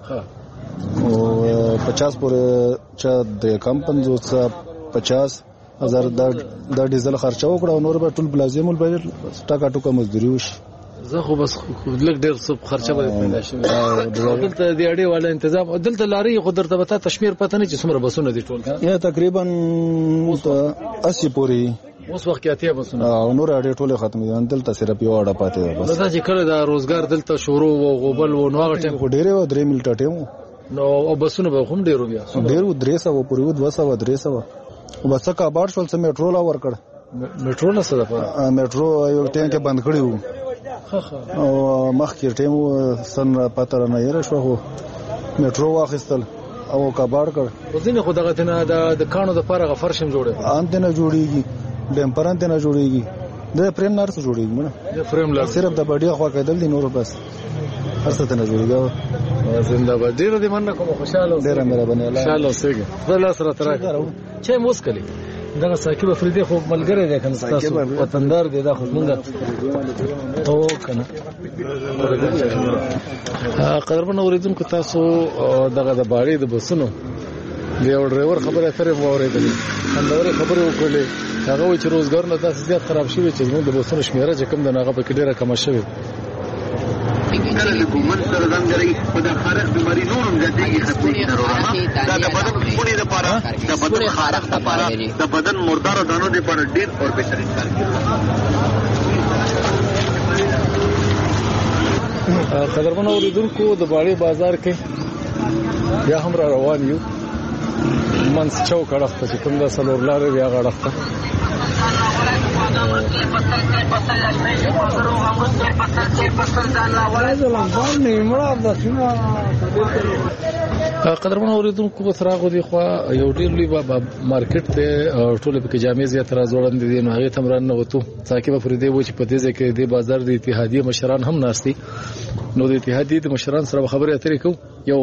और पचास पर चा د कम पंजोस पचास हजार د ډیزل خرچه وکړه نور به ټول بلازمول به ټاکا ټوکا مزدوري وش زه خو بس لږ ډیر څه خرچه به پیدا شي دلته د اړې والا تنظیم دلته لاري خو درته به تشمیر پته نه چې څومره بسونه دي ټول یا تقریبا اسی پوری اوس وخت کې اتیا بسونه او نور اړې ټوله ختم دي دلته صرف یو اړه پاتې ده بس دا چې کله دا روزګار دلته شروع و غوبل و نو هغه ټیم خو ډیره و درې ملټ ټیم نو او بسونه به هم ډیرو بیا ډیرو درې سو پوری و دوه سو درې سو بس کا بار شول سم میټرو لا ور کړ میټرو نه څه ده میټرو یو ټیم کې بند کړی وو او مخکې ټیم سن پاتره نه یره شو خو میټرو واخیستل او کباړ کړ ځینې خو دغه تنه د کانو د پاره غفرشم جوړه ان تنه جوړیږي ډمپران تنه جوړیږي د فریم لار څخه جوړیږي نه د فریم لار صرف د بډیا خوا کېدل دي نور بس هر څه تنه جوړیږي زنده باد ډیر دې مننه کوم خوشاله ډیر مې ربنه خوشاله اوسېږي بل سره تر چې موسکلي دغه ساقب افریدي خو ملګری دی کنه تاسو وطندار دی دا خو مونږ او کنه قدرمن اوریدونکو تاسو دغه د باړې د بسونو د یو ډرایور خبره اترې مو اورېدلې اندورې خبرې وکړلې هغه وایي چې روزګار نه تاسو زیات خراب شوی چې زموږ د بسونو شمیره چې کوم د هغه په کې ډېره کمه شوې کله د ګومن سره ځانګړي په د خارق بیماری نورم زیاتېږي ختمېږي ناروغه دا د بدن خونې لپاره د بدن خارق لپاره د بدن مردار دانو لپاره ډېر اور بهترین کار کوي. قدرمن اوریدونکو د باړې بازار کې بیا هم را روان یو منځ چوک اړخ ته چې کوم د څلور لارې بیا هغه اړخ ته قدرمن اوریدونکو سراغو دی خو یو ډیر لوی مارکیټ ته ټوله په جامع زیات راځوړند دي نو هغه تمران نه وته ساقب افریدي و چې په دې ځکه د بازار د اتحادیه مشران هم ناشتي نو د اتحادیه د مشران سره خبرې اترې کو یو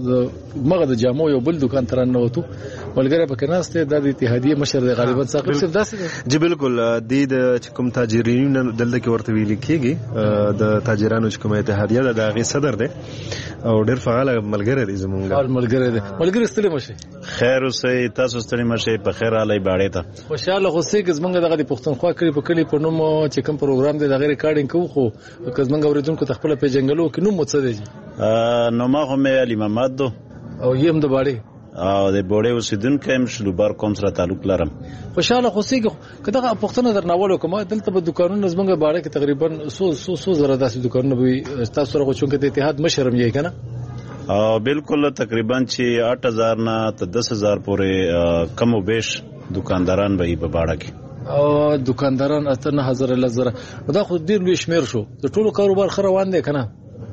مغه د جامو یو بل دکان تران نه وته ولګره په کناسته د اتحادیه مشر د غالبا ساقب صرف داسې جی بالکل د کوم تاجرین دلته کې ورته ویل کېږي د تاجرانو کوم اتحادیه د هغه صدر دی او ډېر فعال ملګری دی زمونږ ملګری دی ملګری ستړي مشه خیر اوسې تاسو ستړي مشه په خیر علي باړې ته خوشاله خوسي چې زمونږ دغه د پښتونخوا کلی په کلی په نوم چې کوم پروګرام دی د غیر ریکارډینګ کوو خو که زمونږ اوریدونکو تخپل په جنگلو کې نوم مڅ دی نو ما هم علي محمد دو او یم د باړې او د بوړې اوسیدونکو هم شلوبار کوم سره تعلق لرم خوشاله خوسي کداغه پښتنه درناوالو کوم دلته په دکانونو زمونږ باړې کې تقریبا سو سو سو زره داسې دکانونه وي تاسو سره چونکه د اتحاد مشرم یې کنه او بالکل تقریبا چې آठ هزار نه ته دس هزار پورې کم او بیش دکانداران به په باړه کې او دکانداران اته نه هزار لزره دا خو ډیر لوی شمیر شو د ټولو کاروبار خره روان دی کنه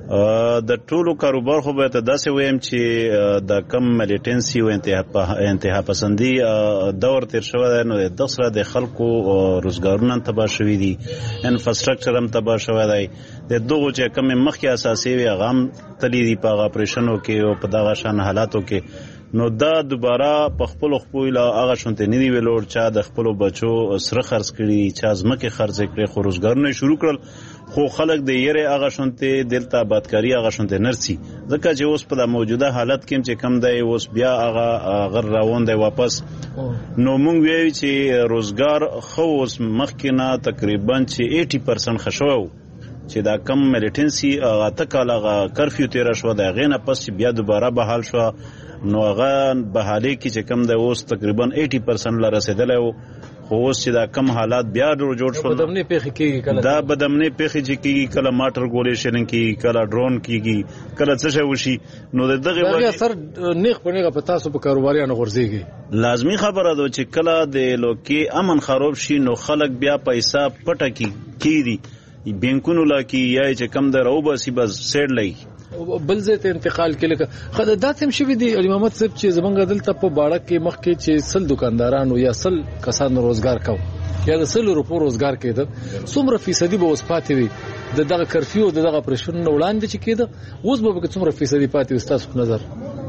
د ټولو کاروبار خو به ته داسې ویم چې د کم ملیټنسي او انتها پسندي دور تیر شوی دی نو د سره د خلکو روزګارونه تباه شوي دي انفراستراکچر هم تباه شوی دی د دغه چې کم مخکې اساسي وي هغه هم تللی دي په اپریشنو کې او په دغه شان حالاتو کې نو دا دوباره په خپل خپل هغه شونته نه دی ویلور چا د خپل بچو سره خرڅ کړي چا ځمکه خرڅ کړي خو روزګارونه شروع کړل خو خلک د یره هغه شونته دلته آبادکاری هغه شونته نرسي ځکه چې اوس په موجوده حالت کې چې کم دی اوس بیا هغه غر روان دی واپس نو مونږ ویو چې روزګار خو اوس مخکې نه تقریبا چې اسی پرسنټ خشوو چې دا کم ملیټنسي هغه تکاله کرفیو تیر شو دا غینه پس بیا دوباره بحال شو نو هغه بحالي کې چې کم دی اوس تقریبا اسی پرسنټ لا رسیدلی وو خو اوس چې دا کم حالات بیا جوړ شول بدمنې پیخي کیږي کله دا بدمنې پیخي چې کیږي کله ماټر ګولې شلن کیږي کله ډرون کیږي کله څه شي وشي نو دغه وجه اثر نیخ پنيغه په تاسو په کاروباریانو غورځيږي لازمی خبره ده چې کله د لوکي امن خراب شي نو خلک بیا پیسې پټه کی کیږي بینکونو لکه یا چې کم درو بس بس سیډ لای بل ځای ته انتقال کړي خدای دا تم شوی دی علي محمد صاحب چې زمونږ دلته په باړه کې مخ کې چې سل دکاندارانو یا سل کسانو روزګار کاو یا د سل روپو روزګار کېده څومره فیصدي به اوس پاتې وي د دغه کرفیو د دغه پرشن وړاندې چې کېده اوس به څومره فیصدي پاتې وي تاسو په نظر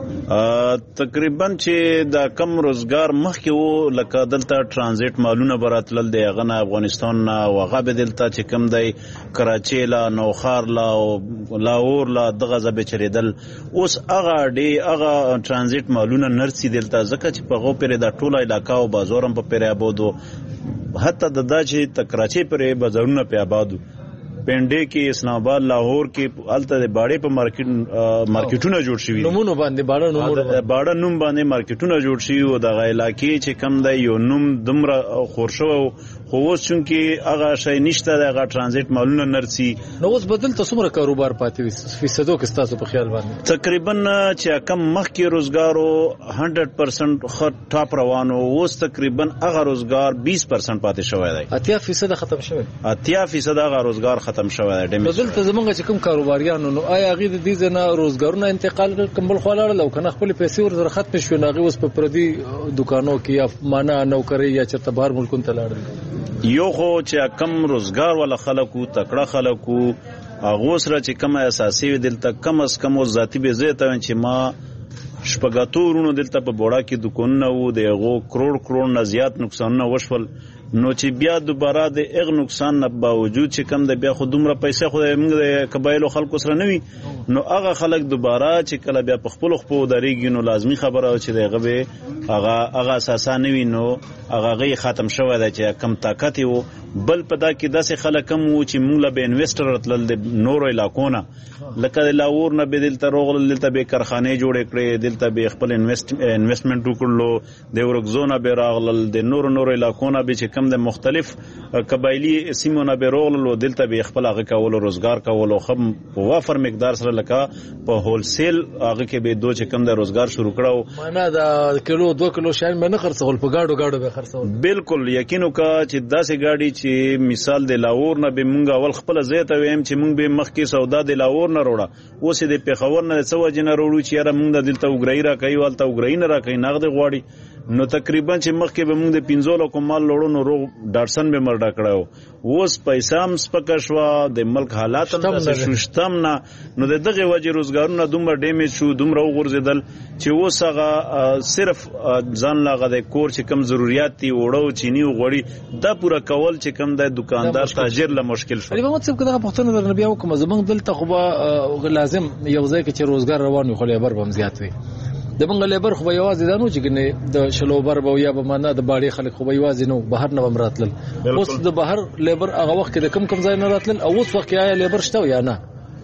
تقریبا چې دا کم روزګار مخکې وو لکه دلته ترانزیت مالونه براتلل دی غنه افغانستان نه وغه به دلته چې کم دی کراچي لا نوخار لا لاهور لا دغه زبې چریدل اوس هغه دی هغه ترانزیت مالونه نرسي دلته ځکه چې په غو پرې دا ټوله علاقہ او بازارم په پرې آبادو حتی د دا چې کراچي پرې بازارونه په آبادو پنډې کې اسلام آباد لاهور کې الته د باړې په مارکیټ مارکیټونه جوړ شوي نمونه باندې باړه نومونه باړه نوم باندې مارکیټونه جوړ شوي او د علاقې چې کم دی یو نوم دمره خورشو خو اوس چونکې هغه شی نشته دغه ترانزیت مالونه نرسي نو اوس بدل تاسو کاروبار پاتې وي فیصدو کې تاسو په خیال باندې تقریبا چې کم مخکې روزګارو هندرد پرسنټ خط ټاپ روانو اوس تقریبا هغه روزګار بیس پرسنټ پاتې شوی دی اتیا فیصد ختم شوی اتیا فیصد هغه روزګار ختم شوی دی بدل ته زمونږ چې کوم کاروباریانو نو آیا هغه د دې ځنه روزګارونه انتقال کمبل خلاړ لو کنه خپل پیسې ور سره ختم شو ناغي اوس په پردي دکانو کې یا معنا نوکری یا چرته بهر ملکونو ته لاړل یو خو چې کم روزګار ولا خلکو تکړه خلکو هغه سره چې کم اساسي دلته کم اس کم ذاتی به زه ته چې ما شپږاتو ورونو دلته په بوړا کې دکانونه وو د هغو کروڑ کروڑ نه زیات نقصانونه وشول نو چې بیا دوباره د اغ نقصان نه باوجود چې کم د بیا خو دومره پیسې خو موږ د قبایلو خلکو سره نه وي نو هغه خلک دوباره چې کله بیا په خپل خپل درېږي نو لازمی خبره چې دغه به هغه هغه اساسا نه وي نو هغه غي ختم شوی دی چې کم طاقت وو بل په دا کې داسې خلک هم وو چې موږ له به انویسټر راتلل د نورو علاقو نه لکه د لاور نه به دلته روغل دلته به کارخانه جوړ کړي دلته به خپل انویسټمنټ وکړلو د ورګزونه به راغلل د نورو نورو علاقو نه به کم د مختلف قبایلی سیمونه به رولو دلته به خپل هغه کولو روزګار کولو خو په وافر مقدار سره لکه په هول سیل هغه کې به دوه چې کم د روزګار شروع کړو معنا دا کیلو دوه کیلو شای مې نه خرڅول په گاډو گاډو به خرڅول بالکل یقینو کا چې داسې گاډي چې مثال د لاور نه به مونږ اول خپل زیته ویم چې مونږ به مخ کې سودا د لاور نه وروړه اوس د پیښور نه څو جن وروړو چې یاره مونږ دلته وګړی را کوي والته وګړی نه را کوي نغد غواړي نو تقریبا چې مخ کې به مونږ د پنځو لکو مال لوړو نو روغ ډاټسن به مرډا کړو اوس پیسې هم سپکه شوه د ملک حالات هم داسې شوشتم نه نو د دغه وجې روزګارونه دومره ډیمیج شو دومره وغورځېدل چې اوس هغه صرف ځان لاغه د کور چې کم ضرورت دي وړو چینی غوړي دا پوره کول چې کم د دکاندار تاجر له مشکل شو علي محمد صاحب کله پښتون در بیا وکم زمونږ دلته خو لازم یو ځای کې چې روزګار روان وي خو لیبر به هم زیات وي د منګ لیبر خو یوازې دا نو چې ګنې د شلوبر به یا به معنا د باړې خلک خو یوازې نو بهر نه هم راتلل اوس د بهر لیبر هغه وخت کې د کم کم ځای نه راتلل او اوس وخت کې لیبر شته یا نه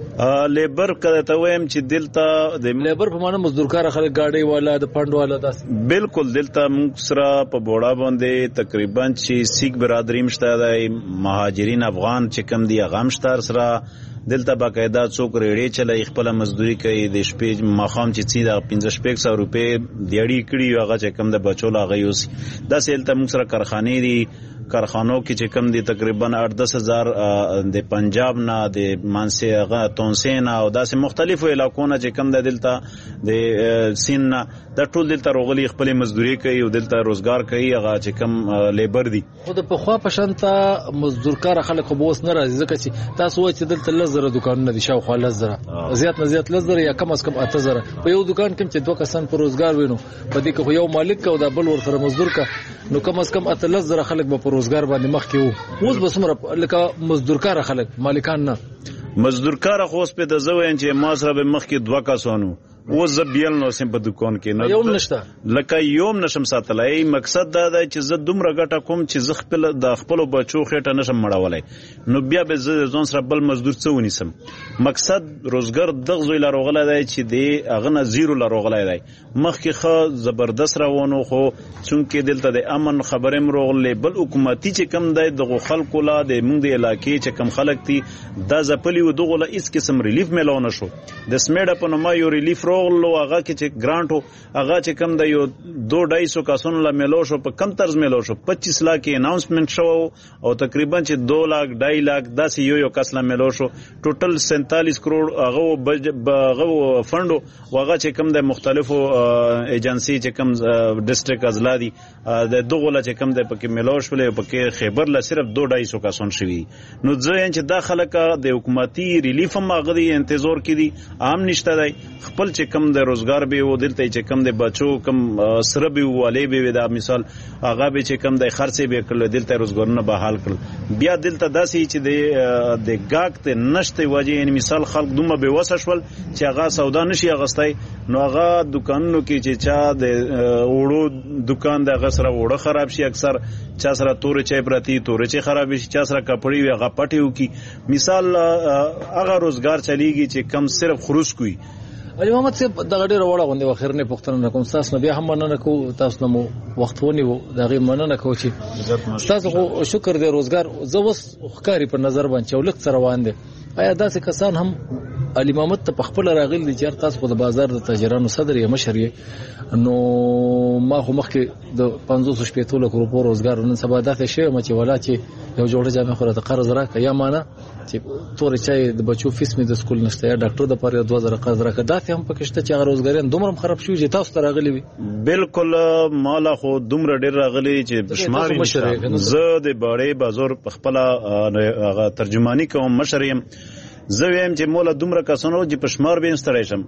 لیبر کله ته وایم چې دلته د لیبر په معنا مزدورکار خلک گاډي والا د پاند والا داس بالکل دلته موږ سره په بوړا باندې تقریبا چې سیک برادری مشته د مهاجرین افغان چې کم دی غام شتار سره دلته باقاعده څوک ریډي چلای خپل مزدوري کوي د شپې مخام چې څي د پنځه شپږ سو روپے دیړی کړي هغه چې کم د بچو لا غيوس د سیلته موږ سره کارخانه دي کارخانو کې چې کم دي تقریبا آठ دس هزار د پنجاب نه د مانسي هغه تونسین او داسې مختلفو علاقو نه چې کم د دلته د سین نه د ټول دلته روغلي خپل مزدوري کوي او دلته روزګار کوي هغه چې کم لیبر دي خو د په خوا پشنته مزدورکار خلک خو بوس نه راځي ځکه چې تاسو وایي چې دلته لزر دکانونه دي شاوخوا لزر زیات نه زیات لزر یا کم از کم اته زره په یو دکان کې چې دوه کسان پر روزګار وینو په دې کې یو مالک او د بل ورسره مزدور کا نو کم از کم اته لزر خلک به پر روزګار باندې مخ کې وو اوس به سمره لکه مزدورکار خلک مالکان نه مزدورکار خو اوس په د زوین چې ما سره به مخ کې دوه کسانو و زبیل نو سم په دکان کې نه یوم نشته لکه یوم نشم ساتلای مقصد دا دی چې زه دومره ګټه کوم چې زه خپل د خپل بچو خېټه نشم مړولای نو بیا به زه ځون سره بل مزدور څه ونیسم مقصد روزګار دغه زوی لا روغله دی چې دی هغه نه زیرو لا روغله دی مخکې خو زبردست روانو خو چونکې دلته د امن خبرې مروغلې بل حکومتي چې کم دی دغه خلکو لا د موږ د علاقې چې کم خلک دي دا زپلی و دغه لا هیڅ قسم ریلیف ملونه شو د سمیډه په نوما یو ریلیف لو هغه کې چې ګرانټو هغه چې کم د یو دو ډای سو کاسونو لا ملو شو په کم طرز ملو شو پچیس لاک کې اناونسمنت شو او تقریبا چې دو لاک ډای لاک داسې یو یو کس لا ملو شو ټوټل سینتالیس کروڑ هغه هغه فندو هغه چې کم د مختلفو ایجنسی چې کم ډیسټریکټ ازلا دي د دغه لا چې کم د پکې ملو شو پکې خیبر لا صرف دو ډای سو کاسون شوی نو ځین چې داخله کا د حکومتي ریلیف هم هغه دی انتظار کړي عام نشته دی خپل چې کم د روزګار به و دلته چې کم د بچو کم سره به والي به دا مثال هغه به چې کم د خرڅې به کړل دلته روزګارونه به حال کړل بیا دلته داسې چې د د گاګ ته نشته وجه یعنی مثال خلک دومره به وسشول چې هغه سودا نشي اغستای نو هغه دکانونو کې چې چا د وړو دکان د غسر وړو خراب شي اکثر چا سره تور چای پرتی تور چای خراب شي چا سره کپړی وي هغه پټیو کی مثال هغه روزګار چلیږي چې کم صرف خروج کوي علي محمد صاحب دغه ډیره وړه غونډه واخر نه پښتنه کوم تاسو نه بیا هم مننه کو تاسو نو وخت ونیو دغه مننه کو چې تاسو خو شکر دې روزګار زوس خکاری په نظر باندې چولک سره روان دي آیا داسې کسان هم علي محمد ته خپل راغلي دي چې تاسو په بازار د تاجرانو صدر یې مشر یې نو ما خو مخکې د پنځوس شپږ لک روپو روزګار نن سبا داسې شی مچ ولا چې یو جوړه جامه خو ته قرض راکړه یا معنا چې تور چای د بچو فیس می د سکول نشته یا ډاکټر د پاره دوه زره قرض راکړه دا هم پکې شته چې روزګارین دومره خراب شو چې تاسو ته راغلي وي بالکل مالا خو دومره ډیر راغلي چې شمار زه د باړې بازار په خپل هغه ترجمانی کوم مشر یم زه ویم چې مولا دومره کسانو چې په شمار به انستړی شم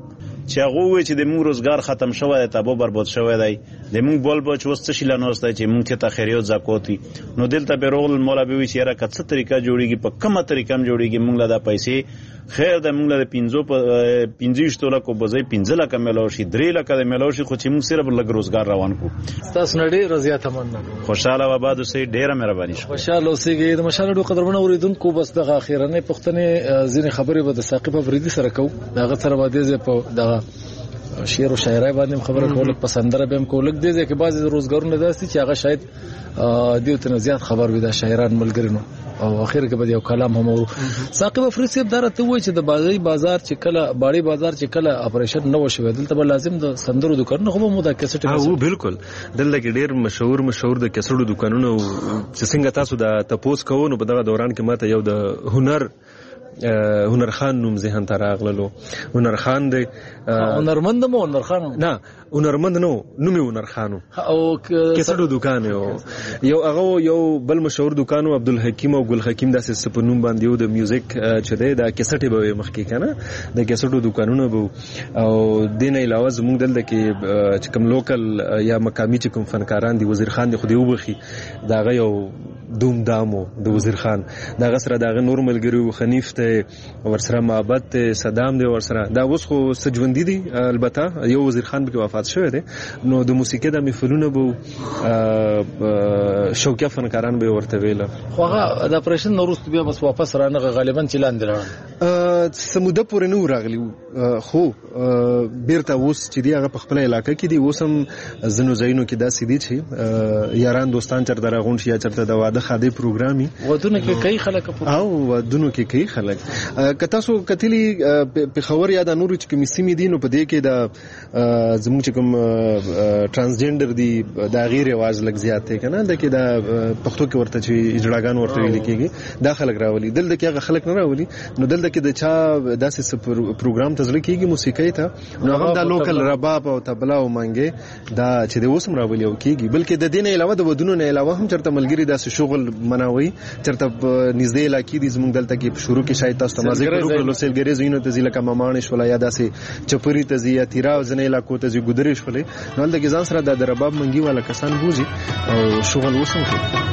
چې هغه وایي چې د موږ روزګار ختم شوی دی تابو برباد شوی دی د موږ بول به چې اوس څه شي لا ناست دی چې موږ ته خیریت زکات وي نو دلته به راغلل مولا به وایي چې یاره که څه طریقه جوړېږي په کومه طریقه هم جوړېږي موږ له دا پیسې خیر د موږ له د پنځو پنځه ویشتو لکو په ځای پنځه لکه میلاو شي درې لکه د میلاو شي خو چې موږ صرف لږ روزګار روان کړو ستاسو نه ډېره زیاته مننه کوم خوشحاله و آباد اوسئ ډېره مهرباني شوه خوشحاله اوسئ د مشال ډېرو قدرمنو اورېدونکو بس دغه اخیرنۍ پوښتنې ځینې خبرې به د ثاقب افریدي سره کوو د هغه سره به دې ځای په دغه شعر او شاعرۍ باندې خبره کول په سندره به هم کول د دې کې بعضی روزګارونه داسي چې هغه شاید دیو ته زیات خبر وي د شاعران ملګرینو او اخر کې به یو کلام هم ورو ثاقب افریدي صاحب درته وایي چې د بازاري بازار چې کله باړي بازار چې کله اپریشن نه وشوي دلته به لازم د سندرو دکانونه خو مو د کیسټ او بالکل دلته کې ډیر مشهور مشهور د کیسټو دکانونه چې څنګه تاسو د تپوس کوو نو په دغه دوران کې ماته یو د هنر هنر خان نوم ذهن ته راغللو هنر خان دی هنرمند مو هنر خان نه هنرمند نو نومي هنر خانو او کیسټو دکان یو هغه یو بل مشهور دکانو عبدالحکیم او ګل حکیم داسې سپنوم باندې یو د میوزیک چې دی دا کیسټي به مخکې کنه د کیسټو دکانونو به او دین علاوه زموږ دلته کې چې کوم لوکل یا مقامی چې کوم فنکاران دي وزیر خان دی خو دی وبخي داغه یو دوم دامو د وزیر خان داغه سره داغه نور ملګری خنیف ته ورسره محبت ته صدام دی ورسره دا اوس خو سجوندی دي البته یو وزیر خان به وفات شوی دی نو د موسیقي د محفلونو به شوکیا فنکاران به ورته ویل خو هغه د اپریشن نورست بیا بس واپس رانغه غالبا چلاند لران سموده پورې نو راغلی خو بیرته اوس چې دی هغه په خپل علاقې کې دی اوسم زنو زینو کې دا سیدی چې یاران دوستان چرته راغون شي یا چرته د واده خادي پروګرامي ودونه کې کوي خلک او ودونه کې کوي خلک کته سو کتلی په خبر یاد نور چې کوم سیمې دي نو په دې کې د زموږ چې کوم ترانسجندر دي دا غیر आवाज لګ زیات دی کنه د کې دا پښتو کې ورته چې اجړاګان ورته ویل کېږي دا خلک راولي دلته کې هغه خلک نه راولي نو دلته کې د چا داسې پروګرام تزل کېږي موسیقي ته نو هغه د لوکل رباب او تبلا او مانګه دا چې د اوسم راولي او کېږي بلکې د دین علاوه د ودونو نه علاوه هم چرته ملګری داسې شغل مناوي چرته نږدې علاقې دي زموږ دلته کې شروع کې شاید تاسو تمازه کړو لو سیلګری زینو ته ځله کما مانش ولا یا داسې چپری ته زی یا تیرا ځنې علاقو ته زی ګدرې شولې نو دلته کې ځان سره د رباب منګي والا کسان بوزي او شغل وسم کوي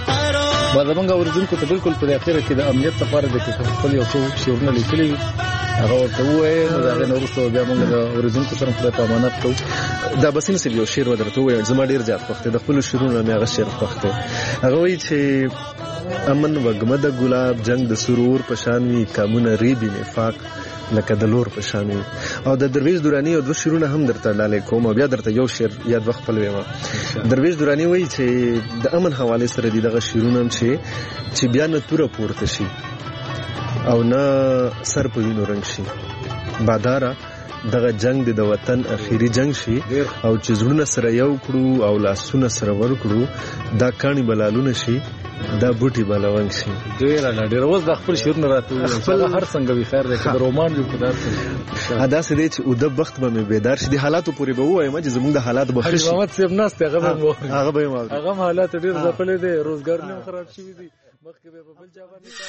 زمونږ اوریدونکو ته بالکل په اخره کې د امنیت لپاره د خپل یو څو شعرونه لیکلي هغه ورته ووایي نو د هغې نه وروسته بیا موږ د اورېدونکو سره خدای په امانت کوو. دا بسین صاحب یو شعر ودرته وویل زما ډېر زیات خوښ دی، د خپلو شعرونو مې هغه شعر خوښ دی. هغه وایي چې امن وږمه د ګلاب جنګ د سرور په شان وي، کامونه ریبي نفاق لکه د لور په شان وي. او د درویش دراني یو دوه شعرونه هم درته ډالۍ کوم او بیا درته یو شعر یا دوه خپل ویمه. درویش دراني وایي چې د امن حوالې سره دي دغه شعرونه هم چې چې بیا نه توره پورته شي او نه سر په وینو رنګ شي، باداره دغه جنگ د وطن اخیری جنگ شي او چې زړونه سره یو کړو او لاسونه سره ورکړو، دا کاڼي بلالونه شي، دا بوټي بلونګ شي. ډېر نه ډېر اوس د خپل شعرونه راته خپل هر څنګه وي خیر دی که رومان جوړ کړه ادا سې دی چې او د بخت به مې بیدار شي. د حالاتو پورې به ووایم چې زموږ د حالات به ښه شي. محمد صاحب ناست هغه به هغه به هغه حالات ډېر ځپلې دي، روزګار نه خراب شوي دي، مخکې به په بل ځای باندې